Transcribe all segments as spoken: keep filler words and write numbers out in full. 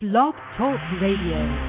Blog Talk Radio.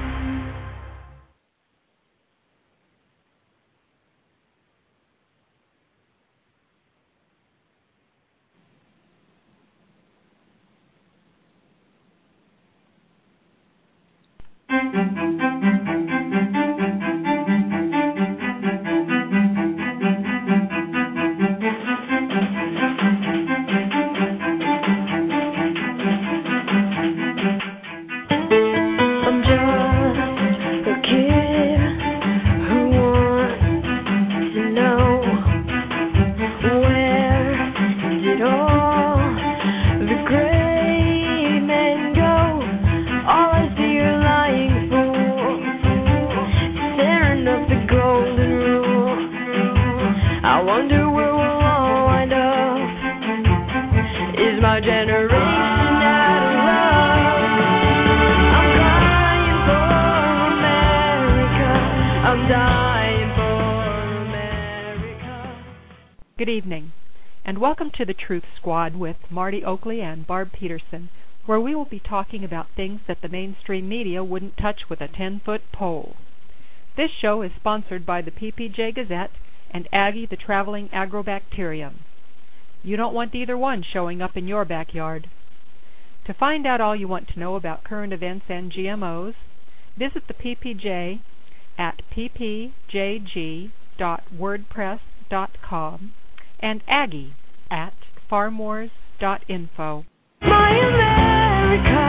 Good evening, and welcome to the Truth Squad with Marty Oakley and Barb Peterson, where we will be talking about things that the mainstream media wouldn't touch with a ten-foot pole. This show is sponsored by the P P J Gazette and Aggie the Traveling Agrobacterium. You don't want either one showing up in your backyard. To find out all you want to know about current events and G M Os, visit the P P J at p p j g dot wordpress dot com and Aggie at farm wars dot info. My America,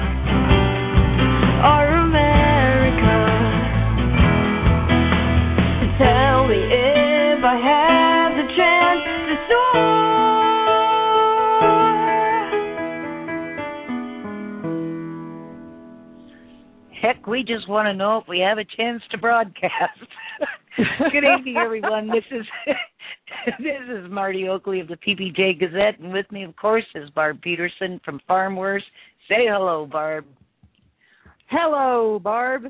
our America, tell me if I have the chance to soar. Heck, we just want to know if we have a chance to broadcast. Good evening, everyone. This is this is Marty Oakley of the P P J Gazette, and with me, of course, is Barb Peterson from Farm Wars. Say hello, Barb. Hello, Barb.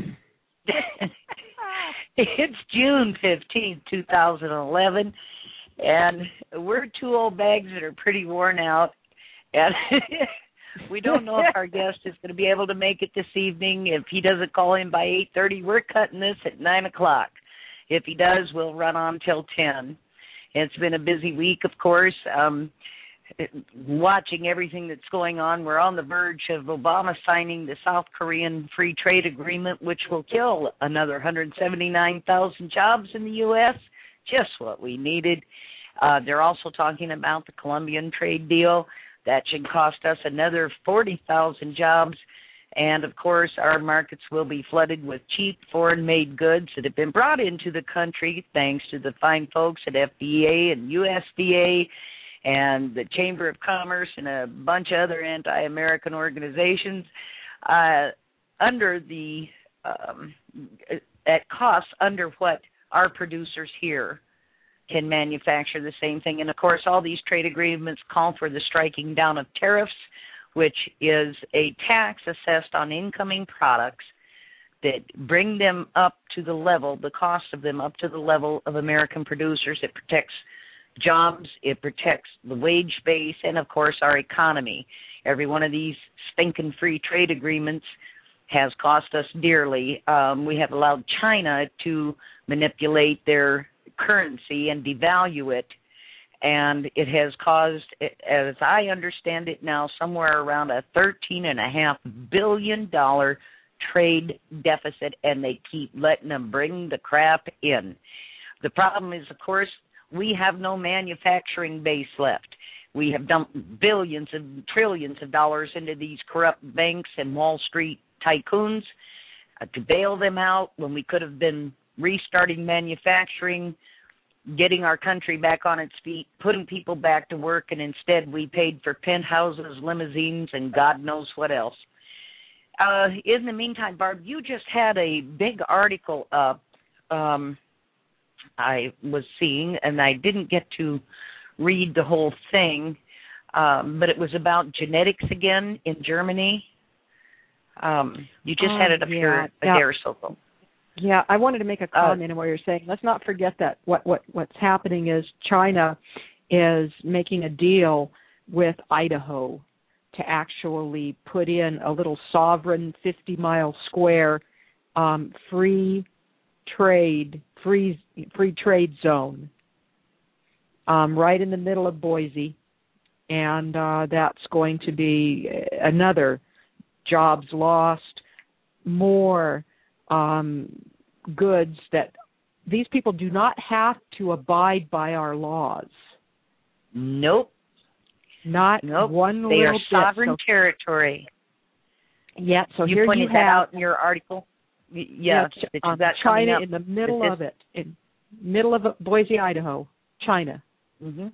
It's June fifteenth, two thousand eleven, and we're two old bags that are pretty worn out, and we don't know if our guest is going to be able to make it this evening. If he doesn't call in by eight thirty, we're cutting this at nine o'clock. If he does, we'll run on till ten. It's been a busy week, of course, um, watching everything that's going on. We're on the verge of Obama signing the South Korean Free Trade Agreement, which will kill another one hundred seventy-nine thousand jobs in the U S, just what we needed. Uh, they're also talking about the Colombian trade deal. That should cost us another forty thousand jobs. And, of course, our markets will be flooded with cheap foreign-made goods that have been brought into the country thanks to the fine folks at F D A and U S D A and the Chamber of Commerce and a bunch of other anti-American organizations uh, under the um, at costs under what our producers here can manufacture the same thing. And, of course, all these trade agreements call for the striking down of tariffs, which is a tax assessed on incoming products that bring them up to the level, the cost of them up to the level of American producers. It protects jobs, it protects the wage base, and, of course, our economy. Every one of these stinking free trade agreements has cost us dearly. Um, we have allowed China to manipulate their currency and devalue it, and it has caused, as I understand it now, somewhere around a thirteen point five billion dollars trade deficit, and they keep letting them bring the crap in. The problem is, of course, we have no manufacturing base left. We have dumped billions and trillions of dollars into these corrupt banks and Wall Street tycoons uh, to bail them out when we could have been restarting manufacturing, getting our country back on its feet, putting people back to work, and instead we paid for penthouses, limousines, and God knows what else. Uh, in the meantime, Barb, you just had a big article up um, I was seeing, and I didn't get to read the whole thing, um, but it was about genetics again in Germany. Um, you just oh, had it up yeah. here a yeah. day or so ago. Yeah, I wanted to make a comment uh, on what you're saying. Let's not forget that what, what what's happening is China is making a deal with Idaho to actually put in a little sovereign fifty-mile square um, free trade, free free trade zone um, right in the middle of Boise, and uh, that's going to be another jobs lost, more um, goods that these people do not have to abide by our laws. Nope. Not nope. one they little are bit. sovereign So, territory. yeah, so you here pointed you that have out in your article. Yeah, yeah that uh, you got China up. in the middle this, of it, in middle of Boise, Idaho, China. Mm-hmm.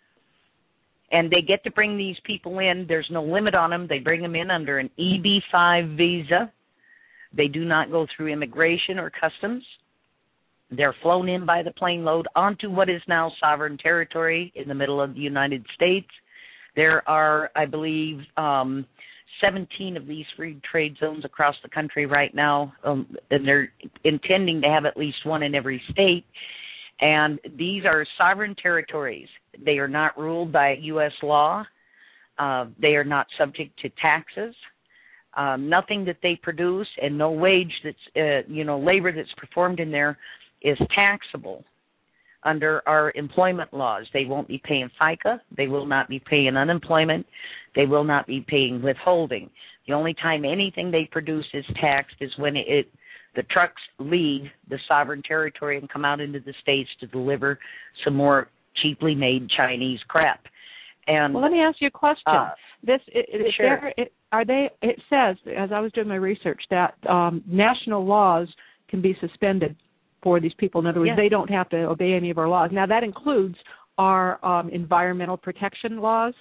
And they get to bring these people in. There's no limit on them. They bring them in under an E B five visa. They do not go through immigration or customs. They're flown in by the plane load onto what is now sovereign territory in the middle of the United States. There are, I believe, um, seventeen of these free trade zones across the country right now, um, and they're intending to have at least one in every state. And these are sovereign territories. They are not ruled by U S law. Uh, they are not subject to taxes. Um, nothing that they produce and no wage that's, uh, you know, labor that's performed in there is taxable under our employment laws. They won't be paying FICA. They will not be paying unemployment. They will not be paying withholding. The only time anything they produce is taxed is when it the trucks leave the sovereign territory and come out into the States to deliver some more cheaply made Chinese crap. And well, let me ask you a question. Uh, this it, it, sure. there, it, are they? It says, as I was doing my research, that um, national laws can be suspended for these people. In other words, yes. they don't have to obey any of our laws. Now, that includes our um, environmental protection laws.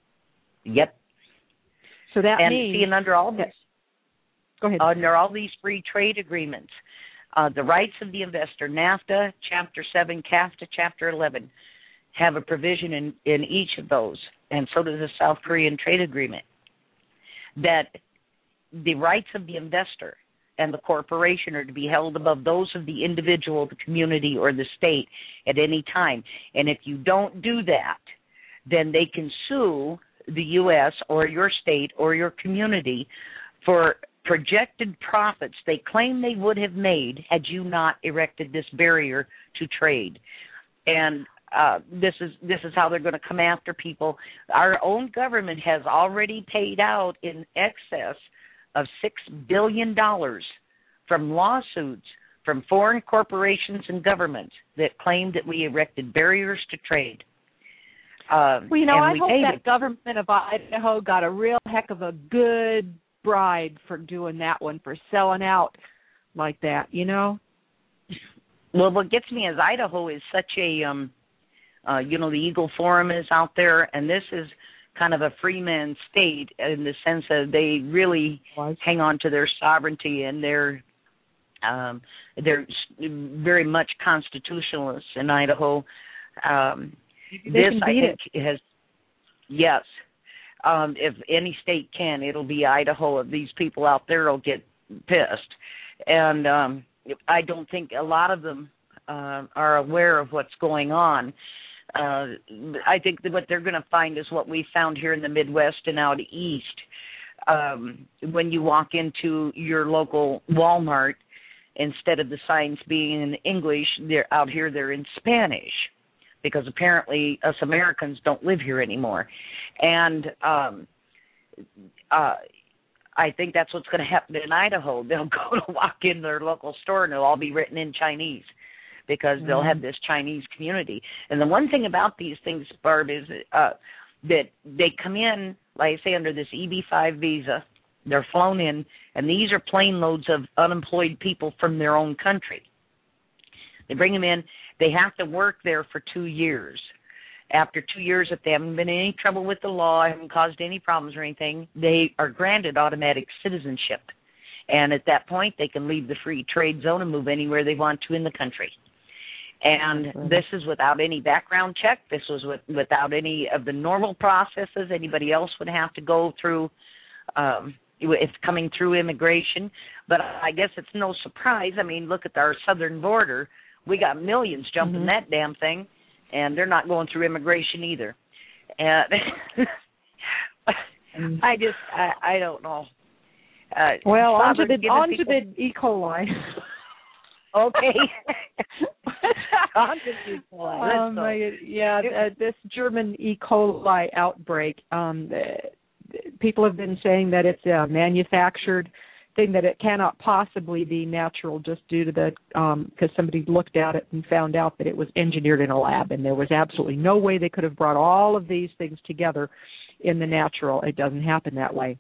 Yep. So that and means see, and under all this. Go ahead. Under all these free trade agreements, uh, the rights of the investor, NAFTA, Chapter seven, CAFTA, Chapter eleven, have a provision in, in each of those, and so does the South Korean trade agreement, that the rights of the investor and the corporation are to be held above those of the individual, the community, or the state at any time. And if you don't do that, then they can sue the U S or your state or your community for projected profits they claim they would have made had you not erected this barrier to trade. And uh, this is this is how they're going to come after people. Our own government has already paid out in excess of six billion dollars from lawsuits from foreign corporations and governments that claim that we erected barriers to trade. Um, well, you know, I we hope that it. government of Idaho got a real heck of a good bribe for doing that one, for selling out like that, you know? Well, what gets me is Idaho is such a, um, uh, you know, the Eagle Forum is out there, and this is kind of a free man state in the sense that they really Was. hang on to their sovereignty, and they're um, they're very much constitutionalists in Idaho. Um, They this, can I beat think, it. has, yes, um, if any state can, it'll be Idaho. If these people out there will get pissed. And um, I don't think a lot of them uh, are aware of what's going on. Uh, I think that what they're going to find is what we found here in the Midwest and out east. Um, when you walk into your local Walmart, instead of the signs being in English, they're out here, they're in Spanish, because apparently us Americans don't live here anymore. And um, uh, I think that's what's going to happen in Idaho. They'll go to walk in their local store and it'll all be written in Chinese, because mm-hmm. they'll have this Chinese community. And the one thing about these things, Barb, is uh, that they come in, like I say, under this E B five visa. They're flown in, and these are plane loads of unemployed people from their own country. They bring them in. They have to work there for two years. After two years, if they haven't been in any trouble with the law, haven't caused any problems or anything, they are granted automatic citizenship. And at that point, they can leave the free trade zone and move anywhere they want to in the country. And right. This is without any background check. This was with, without any of the normal processes anybody else would have to go through. Um, it's coming through immigration. But I guess it's no surprise. I mean, look at our southern border. We got millions jumping mm-hmm. that damn thing, and they're not going through immigration either. And I just, I, I don't know. Uh, well, onto the onto people... the E. coli. Okay. onto the E. coli. Um, my, yeah, uh, this German E. coli outbreak. Um, uh, people have been saying that it's a manufactured thing, that it cannot possibly be natural, just due to the um, because somebody looked at it and found out that it was engineered in a lab, and there was absolutely no way they could have brought all of these things together in the natural. It doesn't happen that way.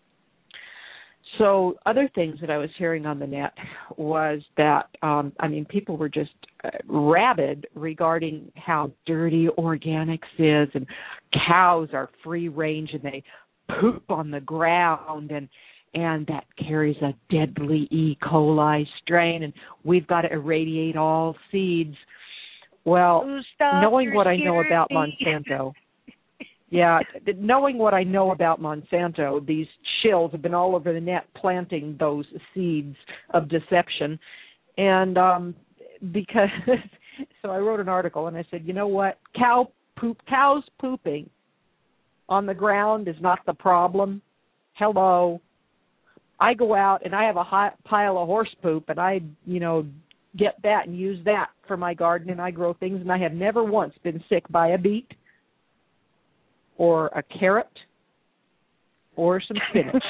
So other things that I was hearing on the net was that, um, I mean, people were just uh, rabid regarding how dirty organics is, and cows are free range and they poop on the ground, and and that carries a deadly E. coli strain, and we've got to irradiate all seeds. Well, knowing what I know about Monsanto, yeah, knowing what I know about Monsanto, these shills have been all over the net planting those seeds of deception. And um, because, so I wrote an article and I said, you know what, cow poop, cows pooping on the ground is not the problem. Hello. I go out and I have a hot pile of horse poop, and I, you know, get that and use that for my garden, and I grow things, and I have never once been sick by a beet or a carrot or some spinach.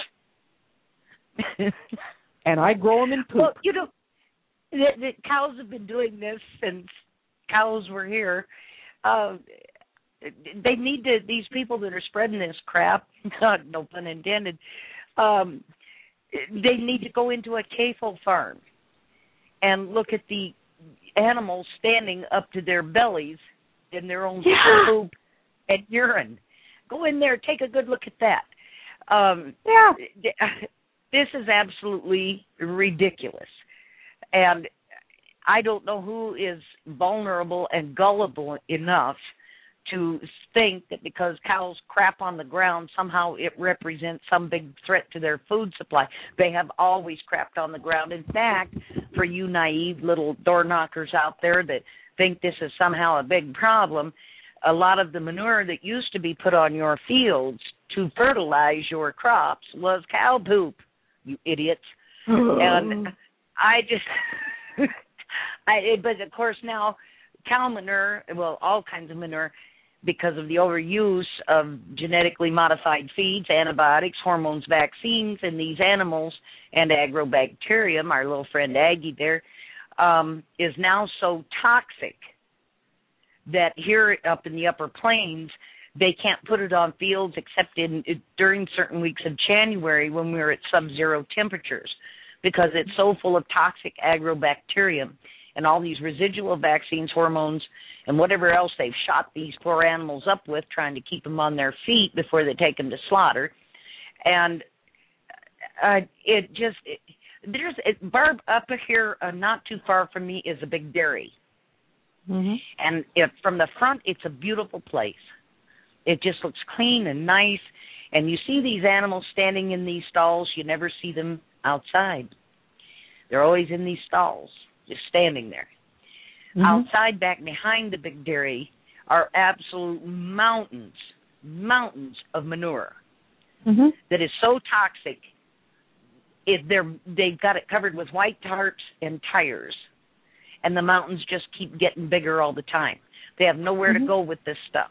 And I grow them in poop. Well, you know, the, the cows have been doing this since cows were here. Uh, they need to, these people that are spreading this crap, no pun intended, um, they need to go into a C A F O farm and look at the animals standing up to their bellies in their own yeah. poop and urine. Go in there, take a good look at that. Um, yeah. This is absolutely ridiculous. And I don't know who is vulnerable and gullible enough to think that because cows crap on the ground, somehow it represents some big threat to their food supply. They have always crapped on the ground. In fact, for you naive little door knockers out there that think this is somehow a big problem, a lot of the manure that used to be put on your fields to fertilize your crops was cow poop, you idiots. And I just, I, but of course now cow manure, well, all kinds of manure, because of the overuse of genetically modified feeds, antibiotics, hormones, vaccines, and these animals and agrobacterium, our little friend Aggie there, um, is now so toxic that here up in the upper plains, they can't put it on fields except in during certain weeks of January when we're at sub-zero temperatures, because it's so full of toxic agrobacterium and all these residual vaccines, hormones, and whatever else they've shot these poor animals up with, trying to keep them on their feet before they take them to slaughter. And uh, it just, it, there's, it, Barb, up here, uh, not too far from me, is a big dairy. Mm-hmm. And if, from the front, it's a beautiful place. It just looks clean and nice. And you see these animals standing in these stalls. You never see them outside. They're always in these stalls, just standing there. Mm-hmm. Outside, back behind the big dairy, are absolute mountains, mountains of manure mm-hmm. that is so toxic. It, they're, they've got it covered with white tarps and tires, and the mountains just keep getting bigger all the time. They have nowhere mm-hmm. to go with this stuff.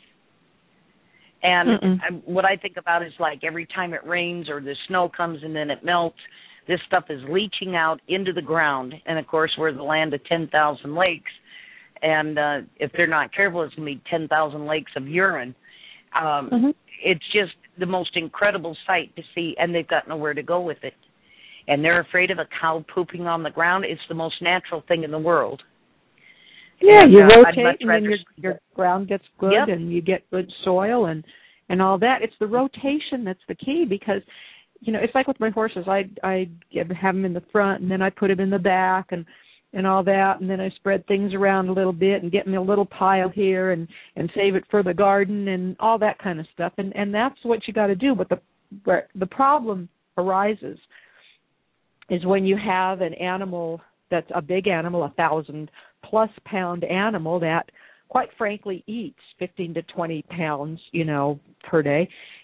And Mm-mm. what I think about is like every time it rains or the snow comes and then it melts, this stuff is leaching out into the ground. And, of course, we're the land of ten thousand lakes. And uh, if they're not careful, it's going to be ten thousand lakes of urine. Um, mm-hmm. It's just the most incredible sight to see, and they've got nowhere to go with it. And they're afraid of a cow pooping on the ground. It's the most natural thing in the world. Yeah, and, you uh, rotate, and then your, your ground gets good, yep. and you get good soil and, and all that. It's the rotation that's the key, because, you know, it's like with my horses. I I have them in the front, and then I put them in the back, and and all that, and then I spread things around a little bit and get me a little pile here and, and save it for the garden and all that kind of stuff. And, and that's what you got to do. But the where the problem arises is when you have an animal that's a big animal, a thousand plus pound animal that, quite frankly, eats fifteen to twenty pounds, you know, per day.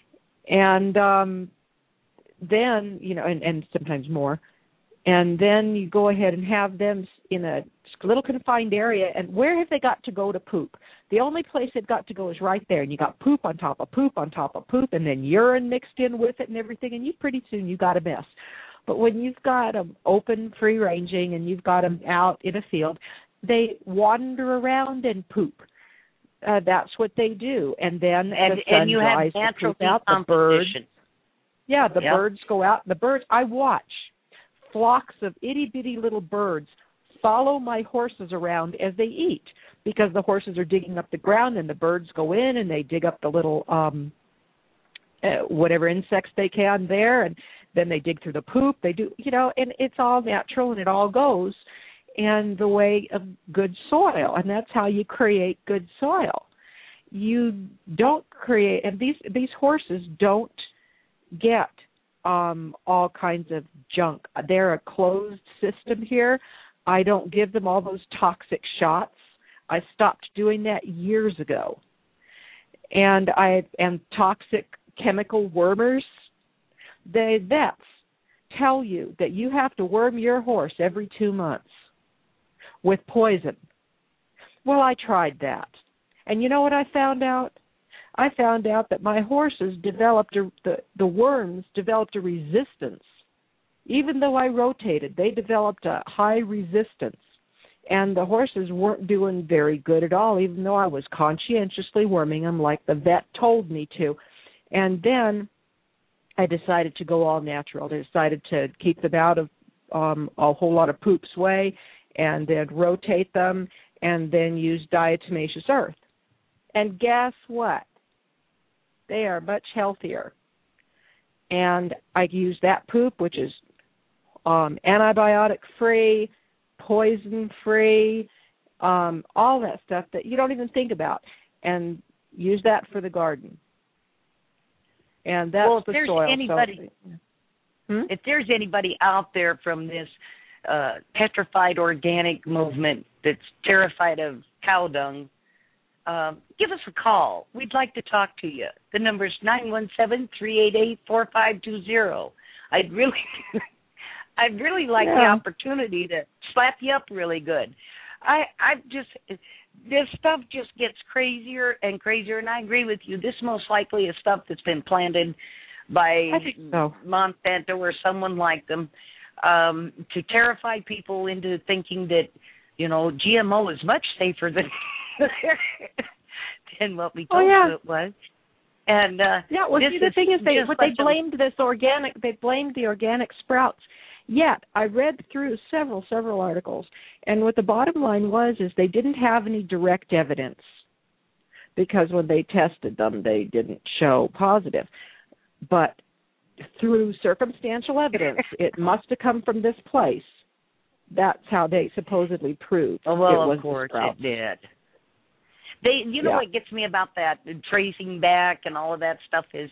And um, then, you know, and, and sometimes more. And then you go ahead and have them in a little confined area. And where have they got to go to poop? The only place they've got to go is right there. And you got poop on top of poop on top of poop, and then urine mixed in with it and everything. And you pretty soon you got a mess. But when you've got them open, free-ranging, and you've got them out in a field, they wander around and poop. Uh, that's what they do. And then and, the sun and you dries have natural out. The birds, yeah, the yep. birds go out. The birds, I watch flocks of itty-bitty little birds follow my horses around as they eat, because the horses are digging up the ground, and the birds go in and they dig up the little um, uh, whatever insects they can there, and then they dig through the poop. They do, you know, and it's all natural, and it all goes in the way of good soil, and that's how you create good soil. You don't create, and these these horses don't get um, all kinds of junk. They're a closed system here. I don't give them all those toxic shots. I stopped doing that years ago. And I and toxic chemical wormers, the vets tell you that you have to worm your horse every two months with poison. Well, I tried that. And you know what I found out? I found out that my horses developed, a, the, the worms developed a resistance. Even though I rotated, they developed a high resistance. And the horses weren't doing very good at all, even though I was conscientiously worming them like the vet told me to. And then I decided to go all natural. I decided to keep them out of um, a whole lot of poop's way, and then rotate them, and then use diatomaceous earth. And guess what? They are much healthier. And I use that poop, which is um, antibiotic-free, poison-free, um, all that stuff that you don't even think about, and use that for the garden. And that's well, if the there's soil. Anybody, so, hmm? If there's anybody out there from this uh, petrified organic movement that's terrified of cow dung, um, give us a call. We'd like to talk to you. The number's nine one seven, three eight eight, four five two zero. I'd really, I'd really like yeah. the opportunity to slap you up really good. I, I just, this stuff just gets crazier and crazier, and I agree with you. This most likely is stuff that's been planted by so. Monsanto or someone like them um, to terrify people into thinking that, you know, G M O is much safer than than what we told oh, yeah. you it was. And uh, yeah, well, see, the thing is, they what they blamed this organic, they blamed the organic sprouts. Yet I read through several, several articles, and what the bottom line was is they didn't have any direct evidence, because when they tested them, they didn't show positive. But through circumstantial evidence, it must have come from this place. That's how they supposedly proved oh, well, it was of course the sprouts. it did. They, you know, yeah. what gets me about that tracing back and all of that stuff is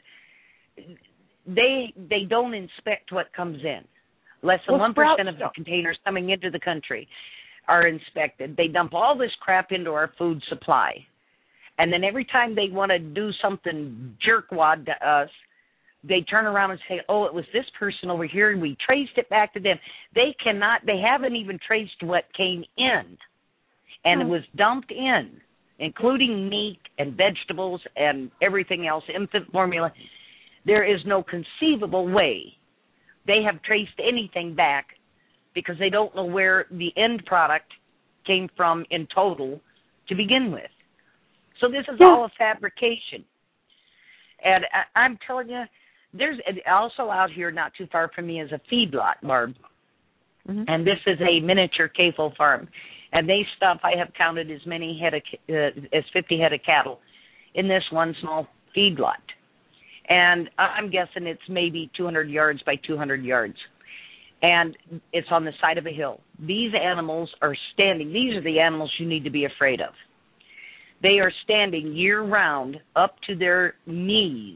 they they don't inspect what comes in. Less than well, one percent of the containers coming into the country are inspected. They dump all this crap into our food supply, and then every time they want to do something jerkwad to us, they turn around and say, "Oh, it was this person over here, and we traced it back to them." They cannot. They haven't even traced what came in, and hmm. it was dumped in, including meat and vegetables and everything else, infant formula. There is no conceivable way they have traced anything back, because they don't know where the end product came from in total to begin with. So this is yeah. all a fabrication. And I, I'm telling you, there's also out here not too far from me is a feedlot, Barb. Mm-hmm. And this is a miniature C A F O farm. And they stuff, I have counted as many head of, uh, as fifty head of cattle in this one small feedlot. And I'm guessing it's maybe two hundred yards by two hundred yards. And it's on the side of a hill. These animals are standing. These are the animals you need to be afraid of. They are standing year-round up to their knees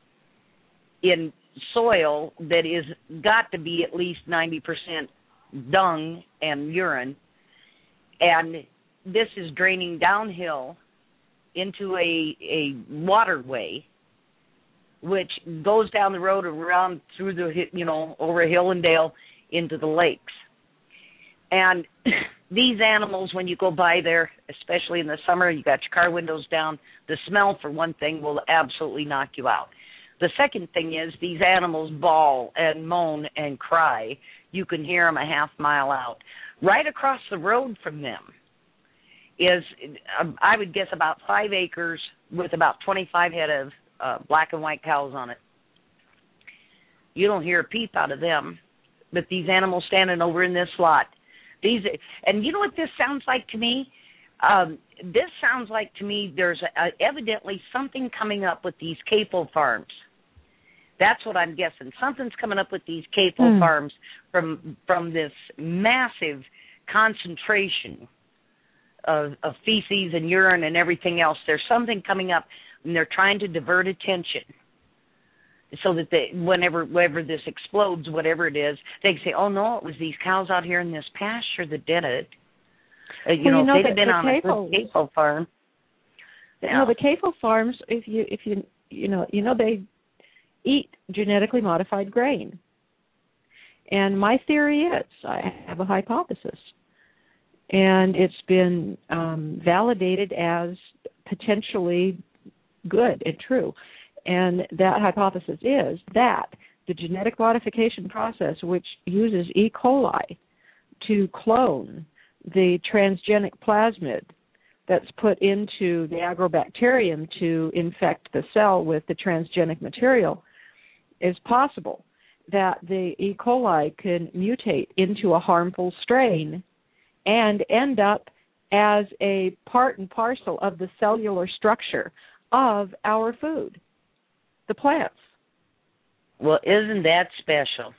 in soil that is got to be at least ninety percent dung and urine. And this is draining downhill into a, a waterway which goes down the road around through the, you know, over a hill and dale into the lakes. And these animals, when you go by there, especially in the summer, you got your car windows down, the smell, for one thing, will absolutely knock you out. The second thing is these animals bawl and moan and cry. You can hear them a half mile out. Right across the road from them is, I would guess, about five acres with about twenty-five head of uh, black and white cows on it. You don't hear a peep out of them, but these animals standing over in this lot. These, and you know what this sounds like to me? Um, this sounds like to me there's a, a, evidently something coming up with these capel farms. That's what I'm guessing. Something's coming up with these capel mm. farms from from this massive concentration of, of feces and urine and everything else. There's something coming up, and they're trying to divert attention so that they, whenever whenever this explodes, whatever it is, they can say, oh, no, it was these cows out here in this pasture that did it. Uh, you, well, know, you know, if they'd have been the on capel, a capel farm. You know, the capel farms, if you, if you, you know, you know, they eat genetically modified grain. And my theory is, I have a hypothesis, and it's been um, validated as potentially good and true. And that hypothesis is that the genetic modification process, which uses E. coli to clone the transgenic plasmid that's put into the agrobacterium to infect the cell with the transgenic material, is possible that the E. coli can mutate into a harmful strain and end up as a part and parcel of the cellular structure of our food, the plants. Well, isn't that special?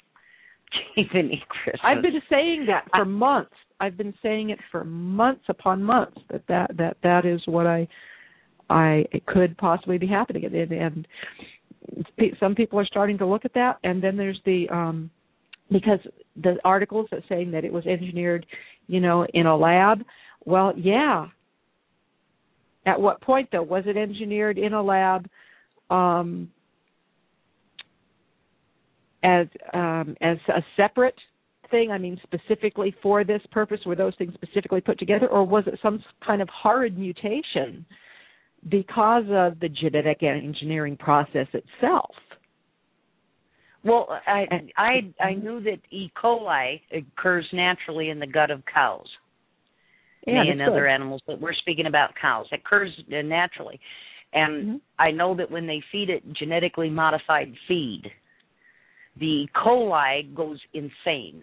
Even Christmas. I've been saying that for months. I've been saying it for months upon months that that, that, that is what I I it could possibly be happening. And, and some people are starting to look at that. And then there's the um, because the articles that saying that it was engineered, you know, in a lab. Well, yeah. At what point, though? Was it engineered in a lab um, as um, as a separate thing? I mean, specifically for this purpose? Were those things specifically put together, or was it some kind of horrid mutation because of the genetic engineering process itself? Well, I I I knew that E. coli occurs naturally in the gut of cows. Yeah, and other good. animals, but we're speaking about cows. It occurs naturally. And mm-hmm. I know that when they feed it genetically modified feed, the E. coli goes insane.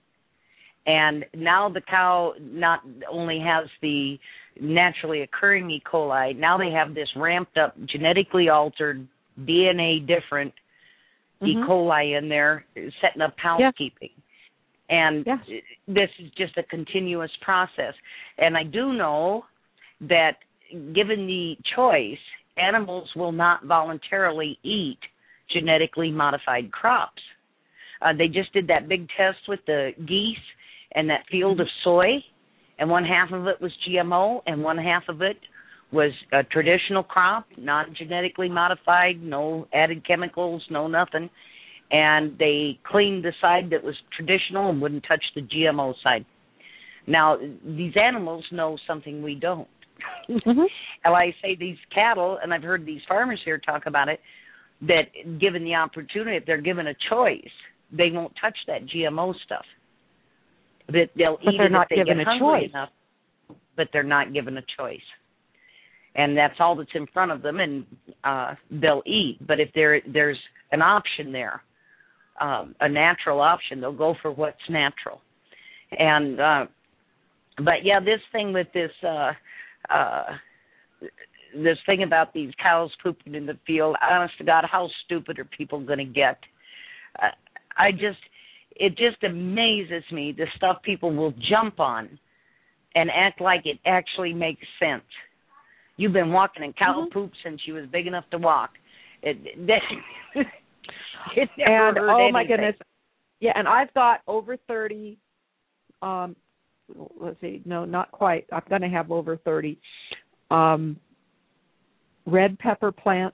And now the cow not only has the naturally occurring E. coli, now they have this ramped up, genetically altered, D N A different mm-hmm. E. coli in there, setting up housekeeping. Yeah. And yes. this is just a continuous process. And I do know that given the choice, animals will not voluntarily eat genetically modified crops. Uh, they just did that big test with the geese and that field of soy, and one half of it was G M O and one half of it was a traditional crop, not genetically modified, no added chemicals, no nothing. And they cleaned the side that was traditional and wouldn't touch the G M O side. Now, these animals know something we don't. Mm-hmm. And I say these cattle, and I've heard these farmers here talk about it, that given the opportunity, if they're given a choice, they won't touch that G M O stuff. That they'll but eat they're it not if they given get a hungry choice. enough, but they're not given a choice. And that's all that's in front of them, and uh, they'll eat. But if there there's an option there, Um, a natural option, they'll go for what's natural. And uh, but yeah, this thing with this uh, uh, this thing about these cows pooping in the field, honest to God, how stupid are people going to get? Uh, I just it just amazes me the stuff people will jump on and act like it actually makes sense. You've been walking in cow mm-hmm. poop since you was big enough to walk. It, that, and oh anything. my goodness, yeah, and I've got over thirty. Um, let's see, no, not quite. I'm going to have over thirty um, red pepper plants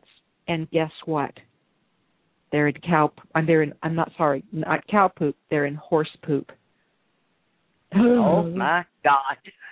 And guess what? They're in cow. I'm they're in. I'm not sorry, not cow poop. They're in horse poop. Oh my God!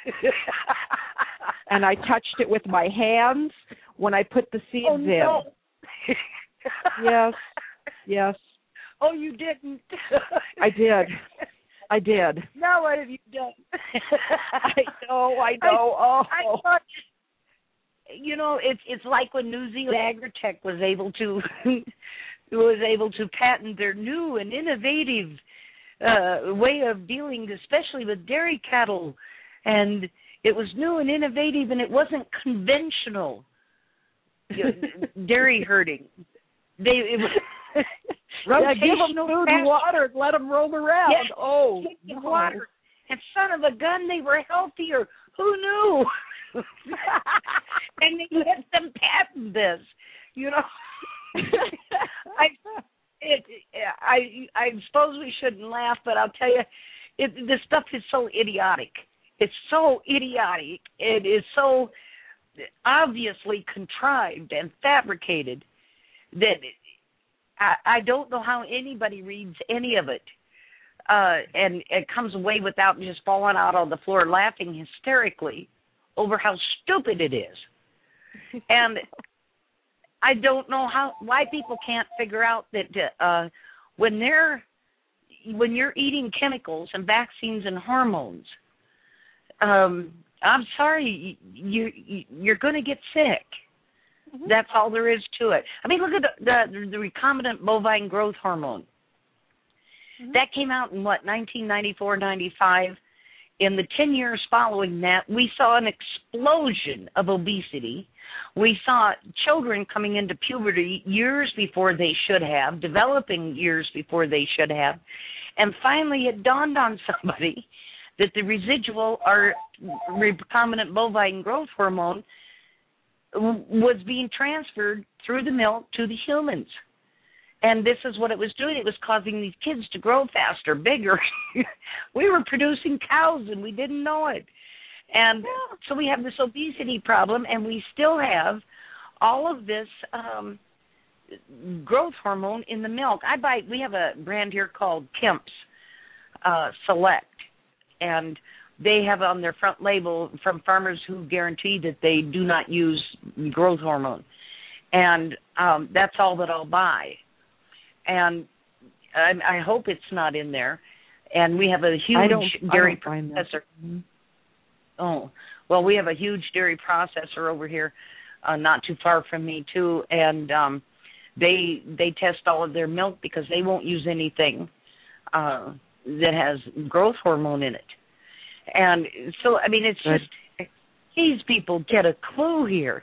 And I touched it with my hands when I put the seeds oh, no. in. Yes, yes. Oh, you didn't. I did. I did. Now what have you done? I know. I know. I, oh. I thought, you know, it's it's like when New Zealand Agritech was able to was able to patent their new and innovative uh, way of dealing, especially with dairy cattle, and it was new and innovative, and it wasn't conventional you know, dairy herding. They it was yeah, give them food and water and let them roll around. Yes, oh, no. no. water. And son of a gun, they were healthier. Who knew? And they let them patent this. You know, I, it, I, I suppose we shouldn't laugh, but I'll tell you, it, this stuff is so idiotic. It's so idiotic. It is so obviously contrived and fabricated that I, I don't know how anybody reads any of it. Uh, and it comes away without just falling out on the floor laughing hysterically over how stupid it is. And I don't know how why people can't figure out that uh, when they're when you're eating chemicals and vaccines and hormones, um, I'm sorry, you, you you're going to get sick. Mm-hmm. That's all there is to it. I mean, look at the the, the recombinant bovine growth hormone. Mm-hmm. That came out in, what, nineteen ninety-four, ninety-five. In the ten years following that, we saw an explosion of obesity. We saw children coming into puberty years before they should have, developing years before they should have. And finally it dawned on somebody that the residual or recombinant bovine growth hormone was being transferred through the milk to the humans. And this is what it was doing. It was causing these kids to grow faster, bigger. We were producing cows, and we didn't know it. And so we have this obesity problem, and we still have all of this um, growth hormone in the milk. I buy. We have a brand here called Kemp's uh, Select, and they have on their front label from farmers who guarantee that they do not use growth hormone. And um, that's all that I'll buy. And I, I hope it's not in there. And we have a huge I don't, dairy I don't processor. Mm-hmm. Oh, well, we have a huge dairy processor over here, uh, not too far from me too. And um, they they test all of their milk because they won't use anything uh, that has growth hormone in it. And so, I mean, it's Good. just these people get a clue here.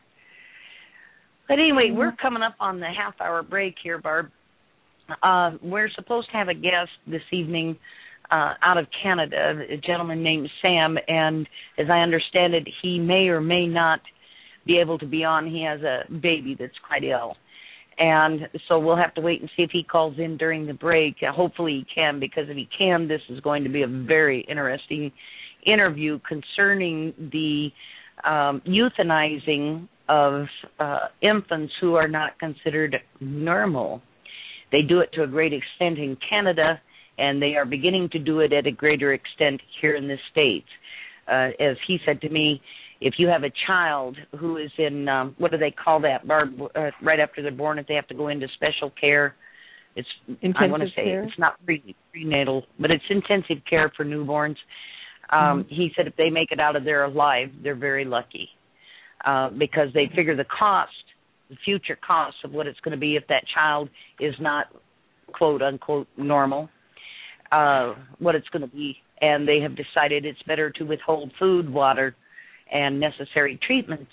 But anyway, mm-hmm. we're coming up on the half-hour break here, Barb. Uh, we're supposed to have a guest this evening uh, out of Canada, a gentleman named Sam, and as I understand it, he may or may not be able to be on. He has a baby that's quite ill. And so we'll have to wait and see if he calls in during the break. Uh, hopefully he can, because if he can, this is going to be a very interesting interview concerning the um, euthanizing of uh, infants who are not considered normal. They do it to a great extent in Canada, and they are beginning to do it at a greater extent here in the States. Uh, as he said to me, if you have a child who is in, um, what do they call that, Barb, uh, right after they're born, if they have to go into special care, it's, intensive I want to say, care? It's not pre- prenatal, but it's intensive care for newborns. Um, mm-hmm. He said if they make it out of there alive, they're very lucky uh, because they figure the cost, the future cost of what it's going to be if that child is not, quote, unquote, normal, uh, what it's going to be. And they have decided it's better to withhold food, water, and necessary treatments.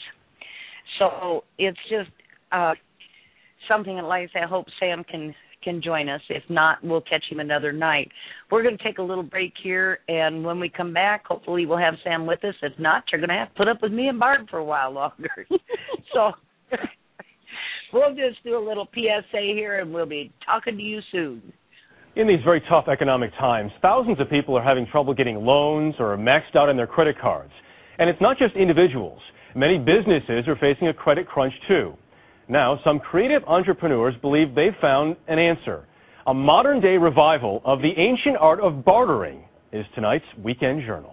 So it's just uh, something that, like I say, I hope Sam can, can join us. If not, we'll catch him another night. We're going to take a little break here, and when we come back, hopefully we'll have Sam with us. If not, you're going to have to put up with me and Barb for a while longer. So we'll just do a little P S A here, and we'll be talking to you soon. In these very tough economic times, thousands of people are having trouble getting loans or are maxed out on their credit cards. And it's not just individuals. Many businesses are facing a credit crunch, too. Now, some creative entrepreneurs believe they've found an answer. A modern-day revival of the ancient art of bartering is tonight's Weekend Journal.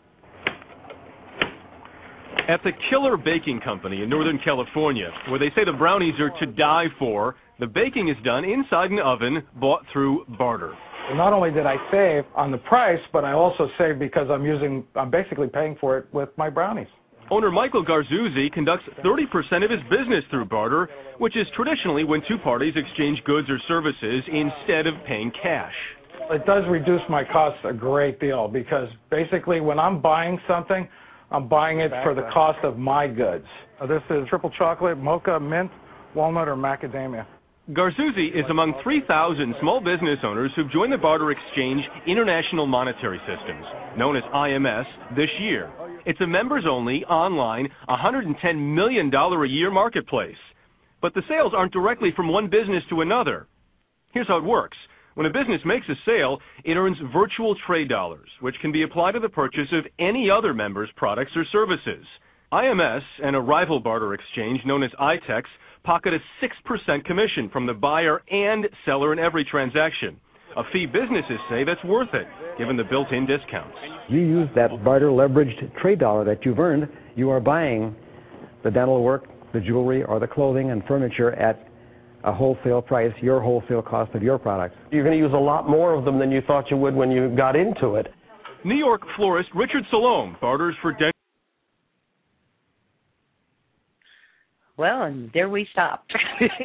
At the Killer Baking Company in Northern California, where they say the brownies are to die for, the baking is done inside an oven bought through barter. Not only did I save on the price, but I also saved because I'm using, I'm basically paying for it with my brownies. Owner Michael Garzuzzi conducts thirty percent of his business through barter, which is traditionally when two parties exchange goods or services instead of paying cash. It does reduce my costs a great deal because basically when I'm buying something, I'm buying it for the cost of my goods. Uh, this is triple chocolate, mocha, mint, walnut, or macadamia. Garzuzzi is among three thousand small business owners who've joined the Barter Exchange International Monetary Systems, known as I M S, this year. It's a members-only, online, one hundred ten million dollars a year marketplace. But the sales aren't directly from one business to another. Here's how it works. When a business makes a sale, it earns virtual trade dollars, which can be applied to the purchase of any other member's products or services. I M S and a rival barter exchange known as I TEX pocket a six percent commission from the buyer and seller in every transaction, a fee businesses say that's worth it, given the built-in discounts. You use that barter leveraged trade dollar that you've earned, you are buying the dental work, the jewelry, or the clothing and furniture at a wholesale price, your wholesale cost of your products. You're going to use a lot more of them than you thought you would when you got into it. New York florist Richard Salome barters for dental. Well, and there we stopped.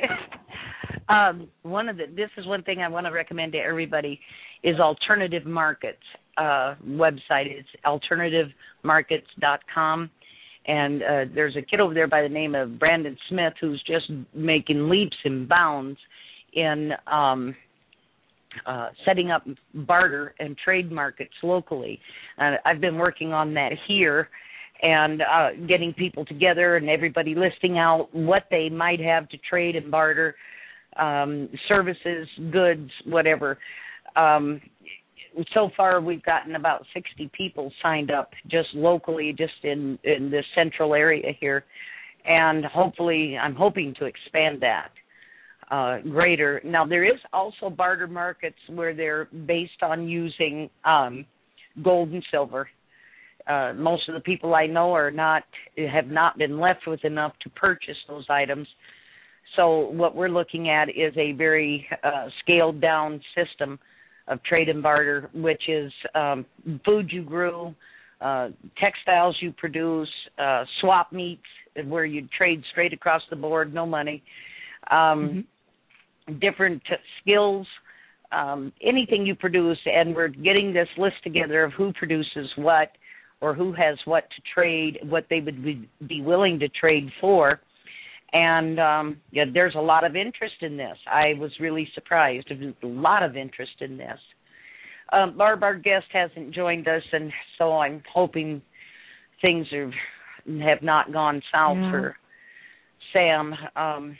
um, one of the this is one thing I want to recommend to everybody is Alternative Markets uh, website. It's alternative markets dot com, and uh, there's a kid over there by the name of Brandon Smith who's just making leaps and bounds in um, uh, setting up barter and trade markets locally. Uh, I've been working on that here. And uh, getting people together and everybody listing out what they might have to trade and barter, um, services, goods, whatever. Um, so far, we've gotten about sixty people signed up just locally, just in, in this central area here. And hopefully, I'm hoping to expand that uh, greater. Now, there is also barter markets where they're based on using um, gold and silver. Uh, most of the people I know are not have not been left with enough to purchase those items. So what we're looking at is a very uh, scaled down system of trade and barter, which is um, food you grew, uh, textiles you produce, uh, swap meets where you trade straight across the board, no money, um, mm-hmm. different t- skills, um, anything you produce, and we're getting this list together of who produces what, or who has what to trade, what they would be, be willing to trade for. And um, yeah, there's a lot of interest in this. I was really surprised. There's a lot of interest in this. Um, Barb, our guest, hasn't joined us, and so I'm hoping things are, have not gone south yeah. for Sam. Um,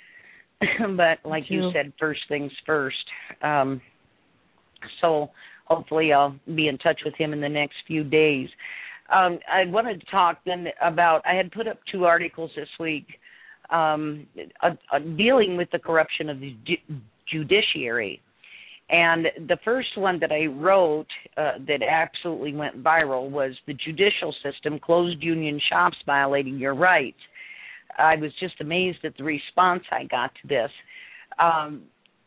but like you. you said, first things first. Um, so... Hopefully I'll be in touch with him in the next few days. Um, I wanted to talk then about, I had put up two articles this week um, uh, uh, dealing with the corruption of the ju- judiciary. And the first one that I wrote uh, that absolutely went viral was the judicial system, closed union shops violating your rights. I was just amazed at the response I got to this. Um,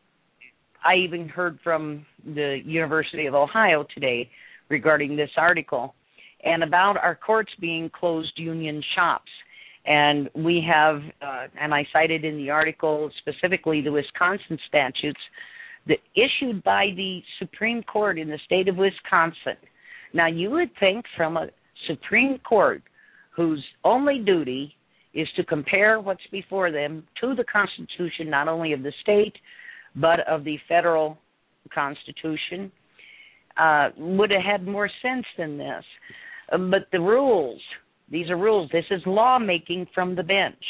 I even heard from the University of Ohio today regarding this article and about our courts being closed union shops. And we have, uh, and I cited in the article specifically the Wisconsin statutes that issued by the Supreme Court in the state of Wisconsin. Now, you would think from a Supreme Court whose only duty is to compare what's before them to the Constitution, not only of the state, but of the federal Constitution, uh, would have had more sense than this. Uh, but the rules, these are rules. This is lawmaking from the bench.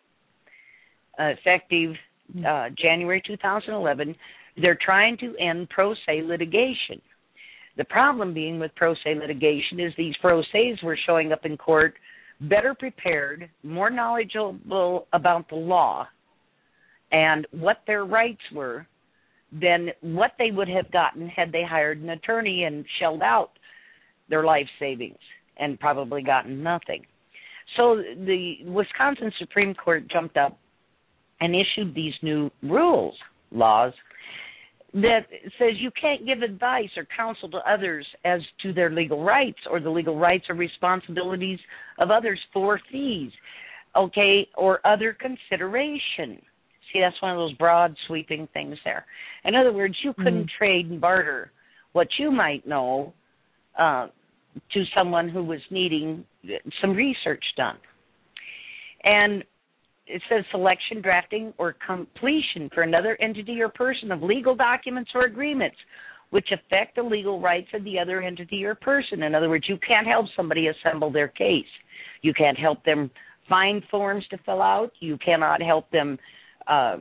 Uh, effective uh, January two thousand eleven, they're trying to end pro se litigation. The problem being with pro se litigation is these pro ses were showing up in court better prepared, more knowledgeable about the law, and what their rights were than what they would have gotten had they hired an attorney and shelled out their life savings and probably gotten nothing. So the Wisconsin Supreme Court jumped up and issued these new rules, laws, that says you can't give advice or counsel to others as to their legal rights or the legal rights or responsibilities of others for fees, okay, or other consideration. See, that's one of those broad, sweeping things there. In other words, you couldn't mm-hmm. trade and barter what you might know uh, to someone who was needing some research done. And it says selection, drafting, or completion for another entity or person of legal documents or agreements which affect the legal rights of the other entity or person. In other words, you can't help somebody assemble their case. You can't help them find forms to fill out. You cannot help them uh,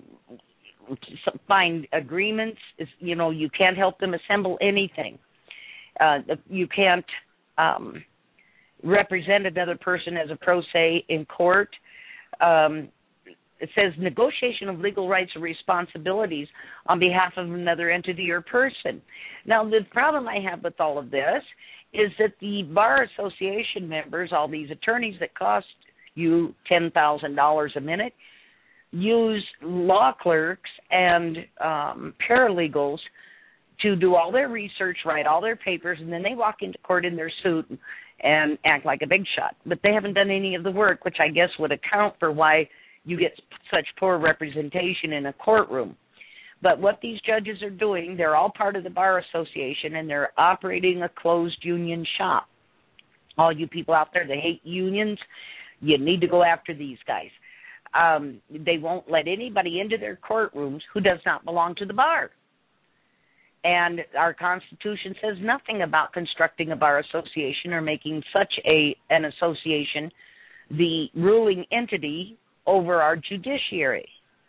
find agreements. You know, you can't help them assemble anything. Uh, you can't um, represent another person as a pro se in court. Um, it says negotiation of legal rights or responsibilities on behalf of another entity or person. Now, the problem I have with all of this is that the Bar Association members, all these attorneys that cost you ten thousand dollars a minute, use law clerks and um, paralegals to do all their research, write all their papers, and then they walk into court in their suit and act like a big shot. But they haven't done any of the work, which I guess would account for why you get such poor representation in a courtroom. But what these judges are doing, they're all part of the Bar Association, and they're operating a closed union shop. All you people out there that hate unions, you need to go after these guys. Um, they won't let anybody into their courtrooms who does not belong to the bar. And our Constitution says nothing about constructing a bar association or making such a an association the ruling entity over our judiciary.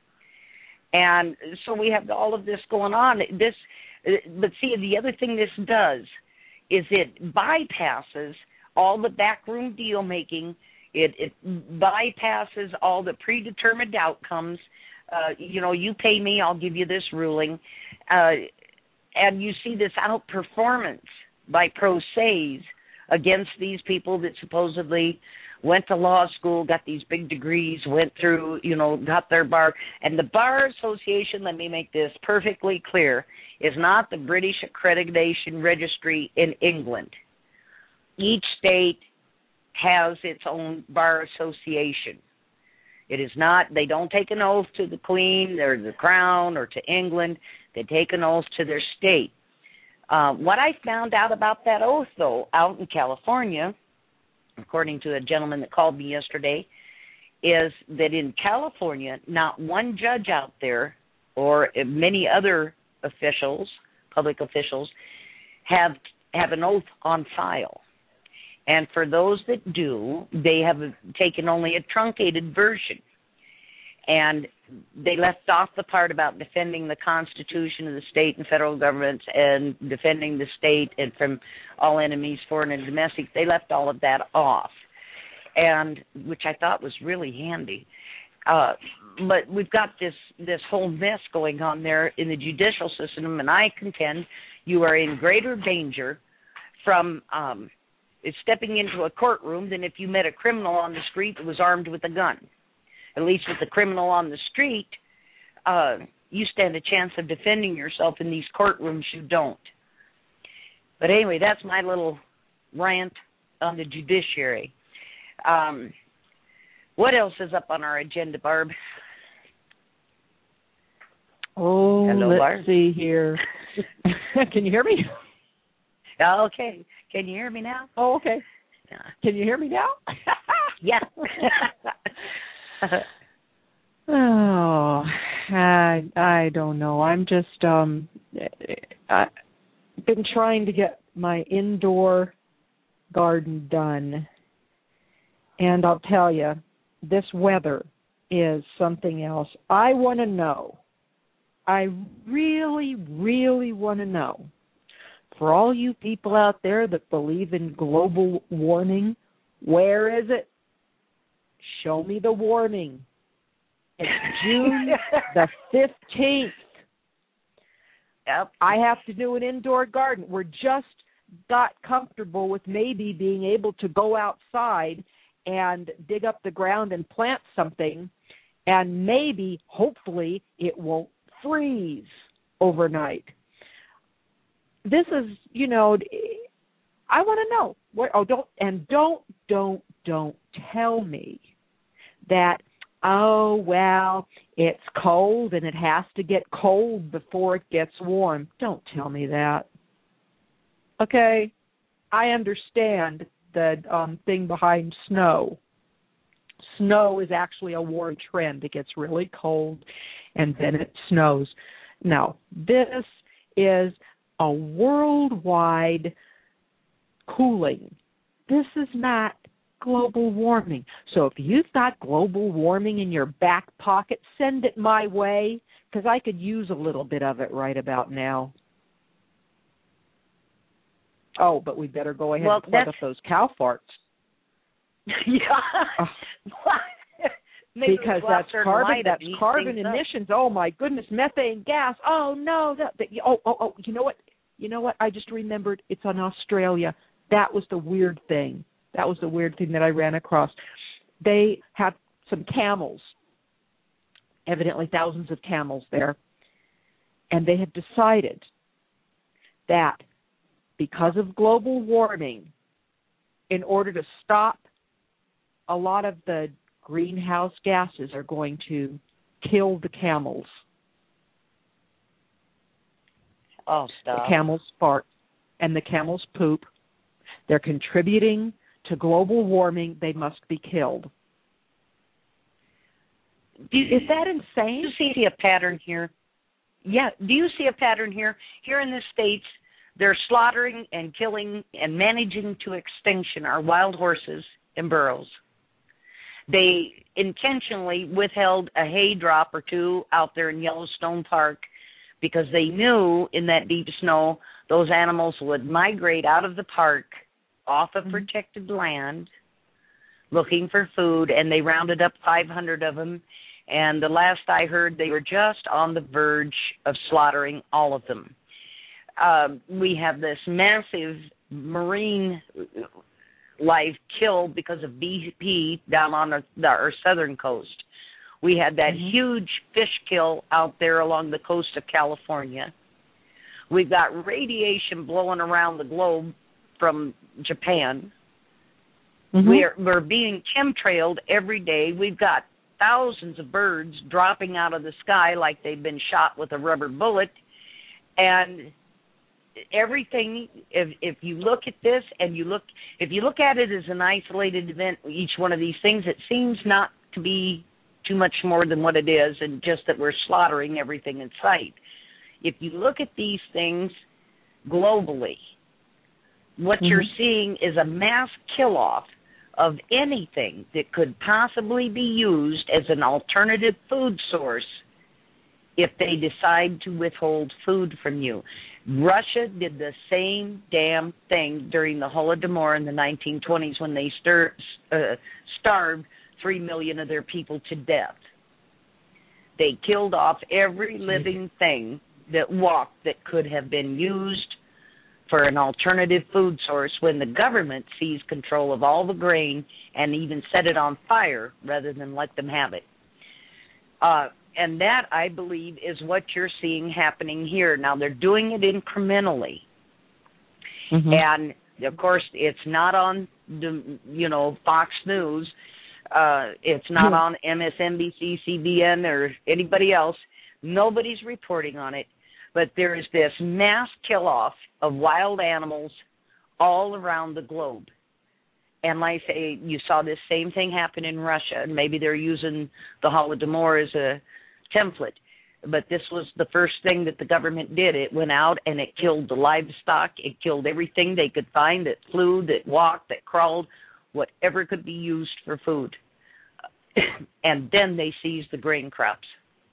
And so we have all of this going on. This, but see, the other thing this does is it bypasses all the backroom deal making. It, it bypasses all the predetermined outcomes. Uh, you know, you pay me, I'll give you this ruling. Uh, and you see this outperformance by pro ses against these people that supposedly went to law school, got these big degrees, went through, you know, got their bar. And the Bar Association, let me make this perfectly clear, is not the British Accreditation Registry in England. Each state has its own bar association. It is not, they don't take an oath to the Queen or the Crown or to England. They take an oath to their state. Uh, what I found out about that oath, though, out in California, according to a gentleman that called me yesterday, is that in California, not one judge out there or many other officials, public officials, have have an oath on file. And for those that do, they have taken only a truncated version. And they left off the part about defending the Constitution of the state and federal governments and defending the state and from all enemies, foreign and domestic. They left all of that off, and which I thought was really handy. Uh, but we've got this, this whole mess going on there in the judicial system, and I contend you are in greater danger from um, stepping into a courtroom than if you met a criminal on the street that was armed with a gun. At least with the criminal on the street, uh, you stand a chance of defending yourself. In these courtrooms, you don't. But anyway, that's my little rant on the judiciary. Um, what else is up on our agenda, Barb? Oh, Hello, let's Barb. see here. Can you hear me? Oh, okay. Can you hear me now? Oh, okay. Can you hear me now? Yeah. Oh, I I don't know. I'm just um I've been trying to get my indoor garden done, and I'll tell you, this weather is something else. I want to know. I really, really want to know. For all you people out there that believe in global warming, where is it? Show me the warning. It's June the fifteenth. Yep. I have to do an indoor garden. We're just got comfortable with maybe being able to go outside and dig up the ground and plant something, and maybe, hopefully, it won't freeze overnight. This is, you know, I want to know. What, oh, don't and don't don't don't tell me that, oh, well, it's cold and it has to get cold before it gets warm. Don't tell me that. Okay? I understand the um, thing behind snow. Snow is actually a warm trend. It gets really cold and then it snows. Now, this is a worldwide cooling. This is not global warming. So if you've got global warming in your back pocket, send it my way, because I could use a little bit of it right about now. Oh, but we better go ahead well, and plug up those cow farts. Yeah. Uh, because that's carbon. That's carbon emissions. Up. Oh my goodness, methane gas. Oh no. That, that, oh oh oh. You know what? You know what? I just remembered. It's on Australia. That was the weird thing. That was the weird thing that I ran across. They have some camels. Evidently, thousands of camels there, and they have decided that because of global warming, in order to stop a lot of the greenhouse gases are going to kill the camels. Oh, stop. The camels fart and the camels poop. They're contributing to global warming. They must be killed. Do you, Is that insane? Do you see a pattern here? Yeah. Do you see a pattern here? Here in the States, they're slaughtering and killing and managing to extinction our wild horses and burros. They intentionally withheld a hay drop or two out there in Yellowstone Park because they knew in that deep snow those animals would migrate out of the park off of protected land looking for food, and they rounded up five hundred of them. And the last I heard, they were just on the verge of slaughtering all of them. Uh, we have this massive marine life killed because of B P down on our, the, our southern coast. We had that mm-hmm. huge fish kill out there along the coast of California. We've got radiation blowing around the globe from Japan. Mm-hmm. We're, we're being chemtrailed every day. We've got thousands of birds dropping out of the sky like they've been shot with a rubber bullet. And everything, if if you look at this and you look, if you look at it as an isolated event, each one of these things, it seems not to be too much more than what it is, and just that we're slaughtering everything in sight. If you look at these things globally, what mm-hmm. you're seeing is a mass kill-off of anything that could possibly be used as an alternative food source if they decide to withhold food from you. Russia did the same damn thing during the Holodomor in the nineteen twenties when they stir, uh, starved three million of their people to death. They killed off every living thing that walked that could have been used for an alternative food source when the government seized control of all the grain and even set it on fire rather than let them have it. Uh, and that, I believe, is what you're seeing happening here. Now, they're doing it incrementally. Mm-hmm. And, of course, it's not on, the, you know, Fox News. Uh, it's not on M S N B C, C B N, or anybody else. Nobody's reporting on it. But there is this mass kill-off of wild animals all around the globe. And like I say, you saw this same thing happen in Russia, and maybe they're using the Holodomor as a template. But this was the first thing that the government did. It went out and it killed the livestock. It killed everything they could find that flew, that walked, that crawled, whatever could be used for food. And then they seized the grain crops.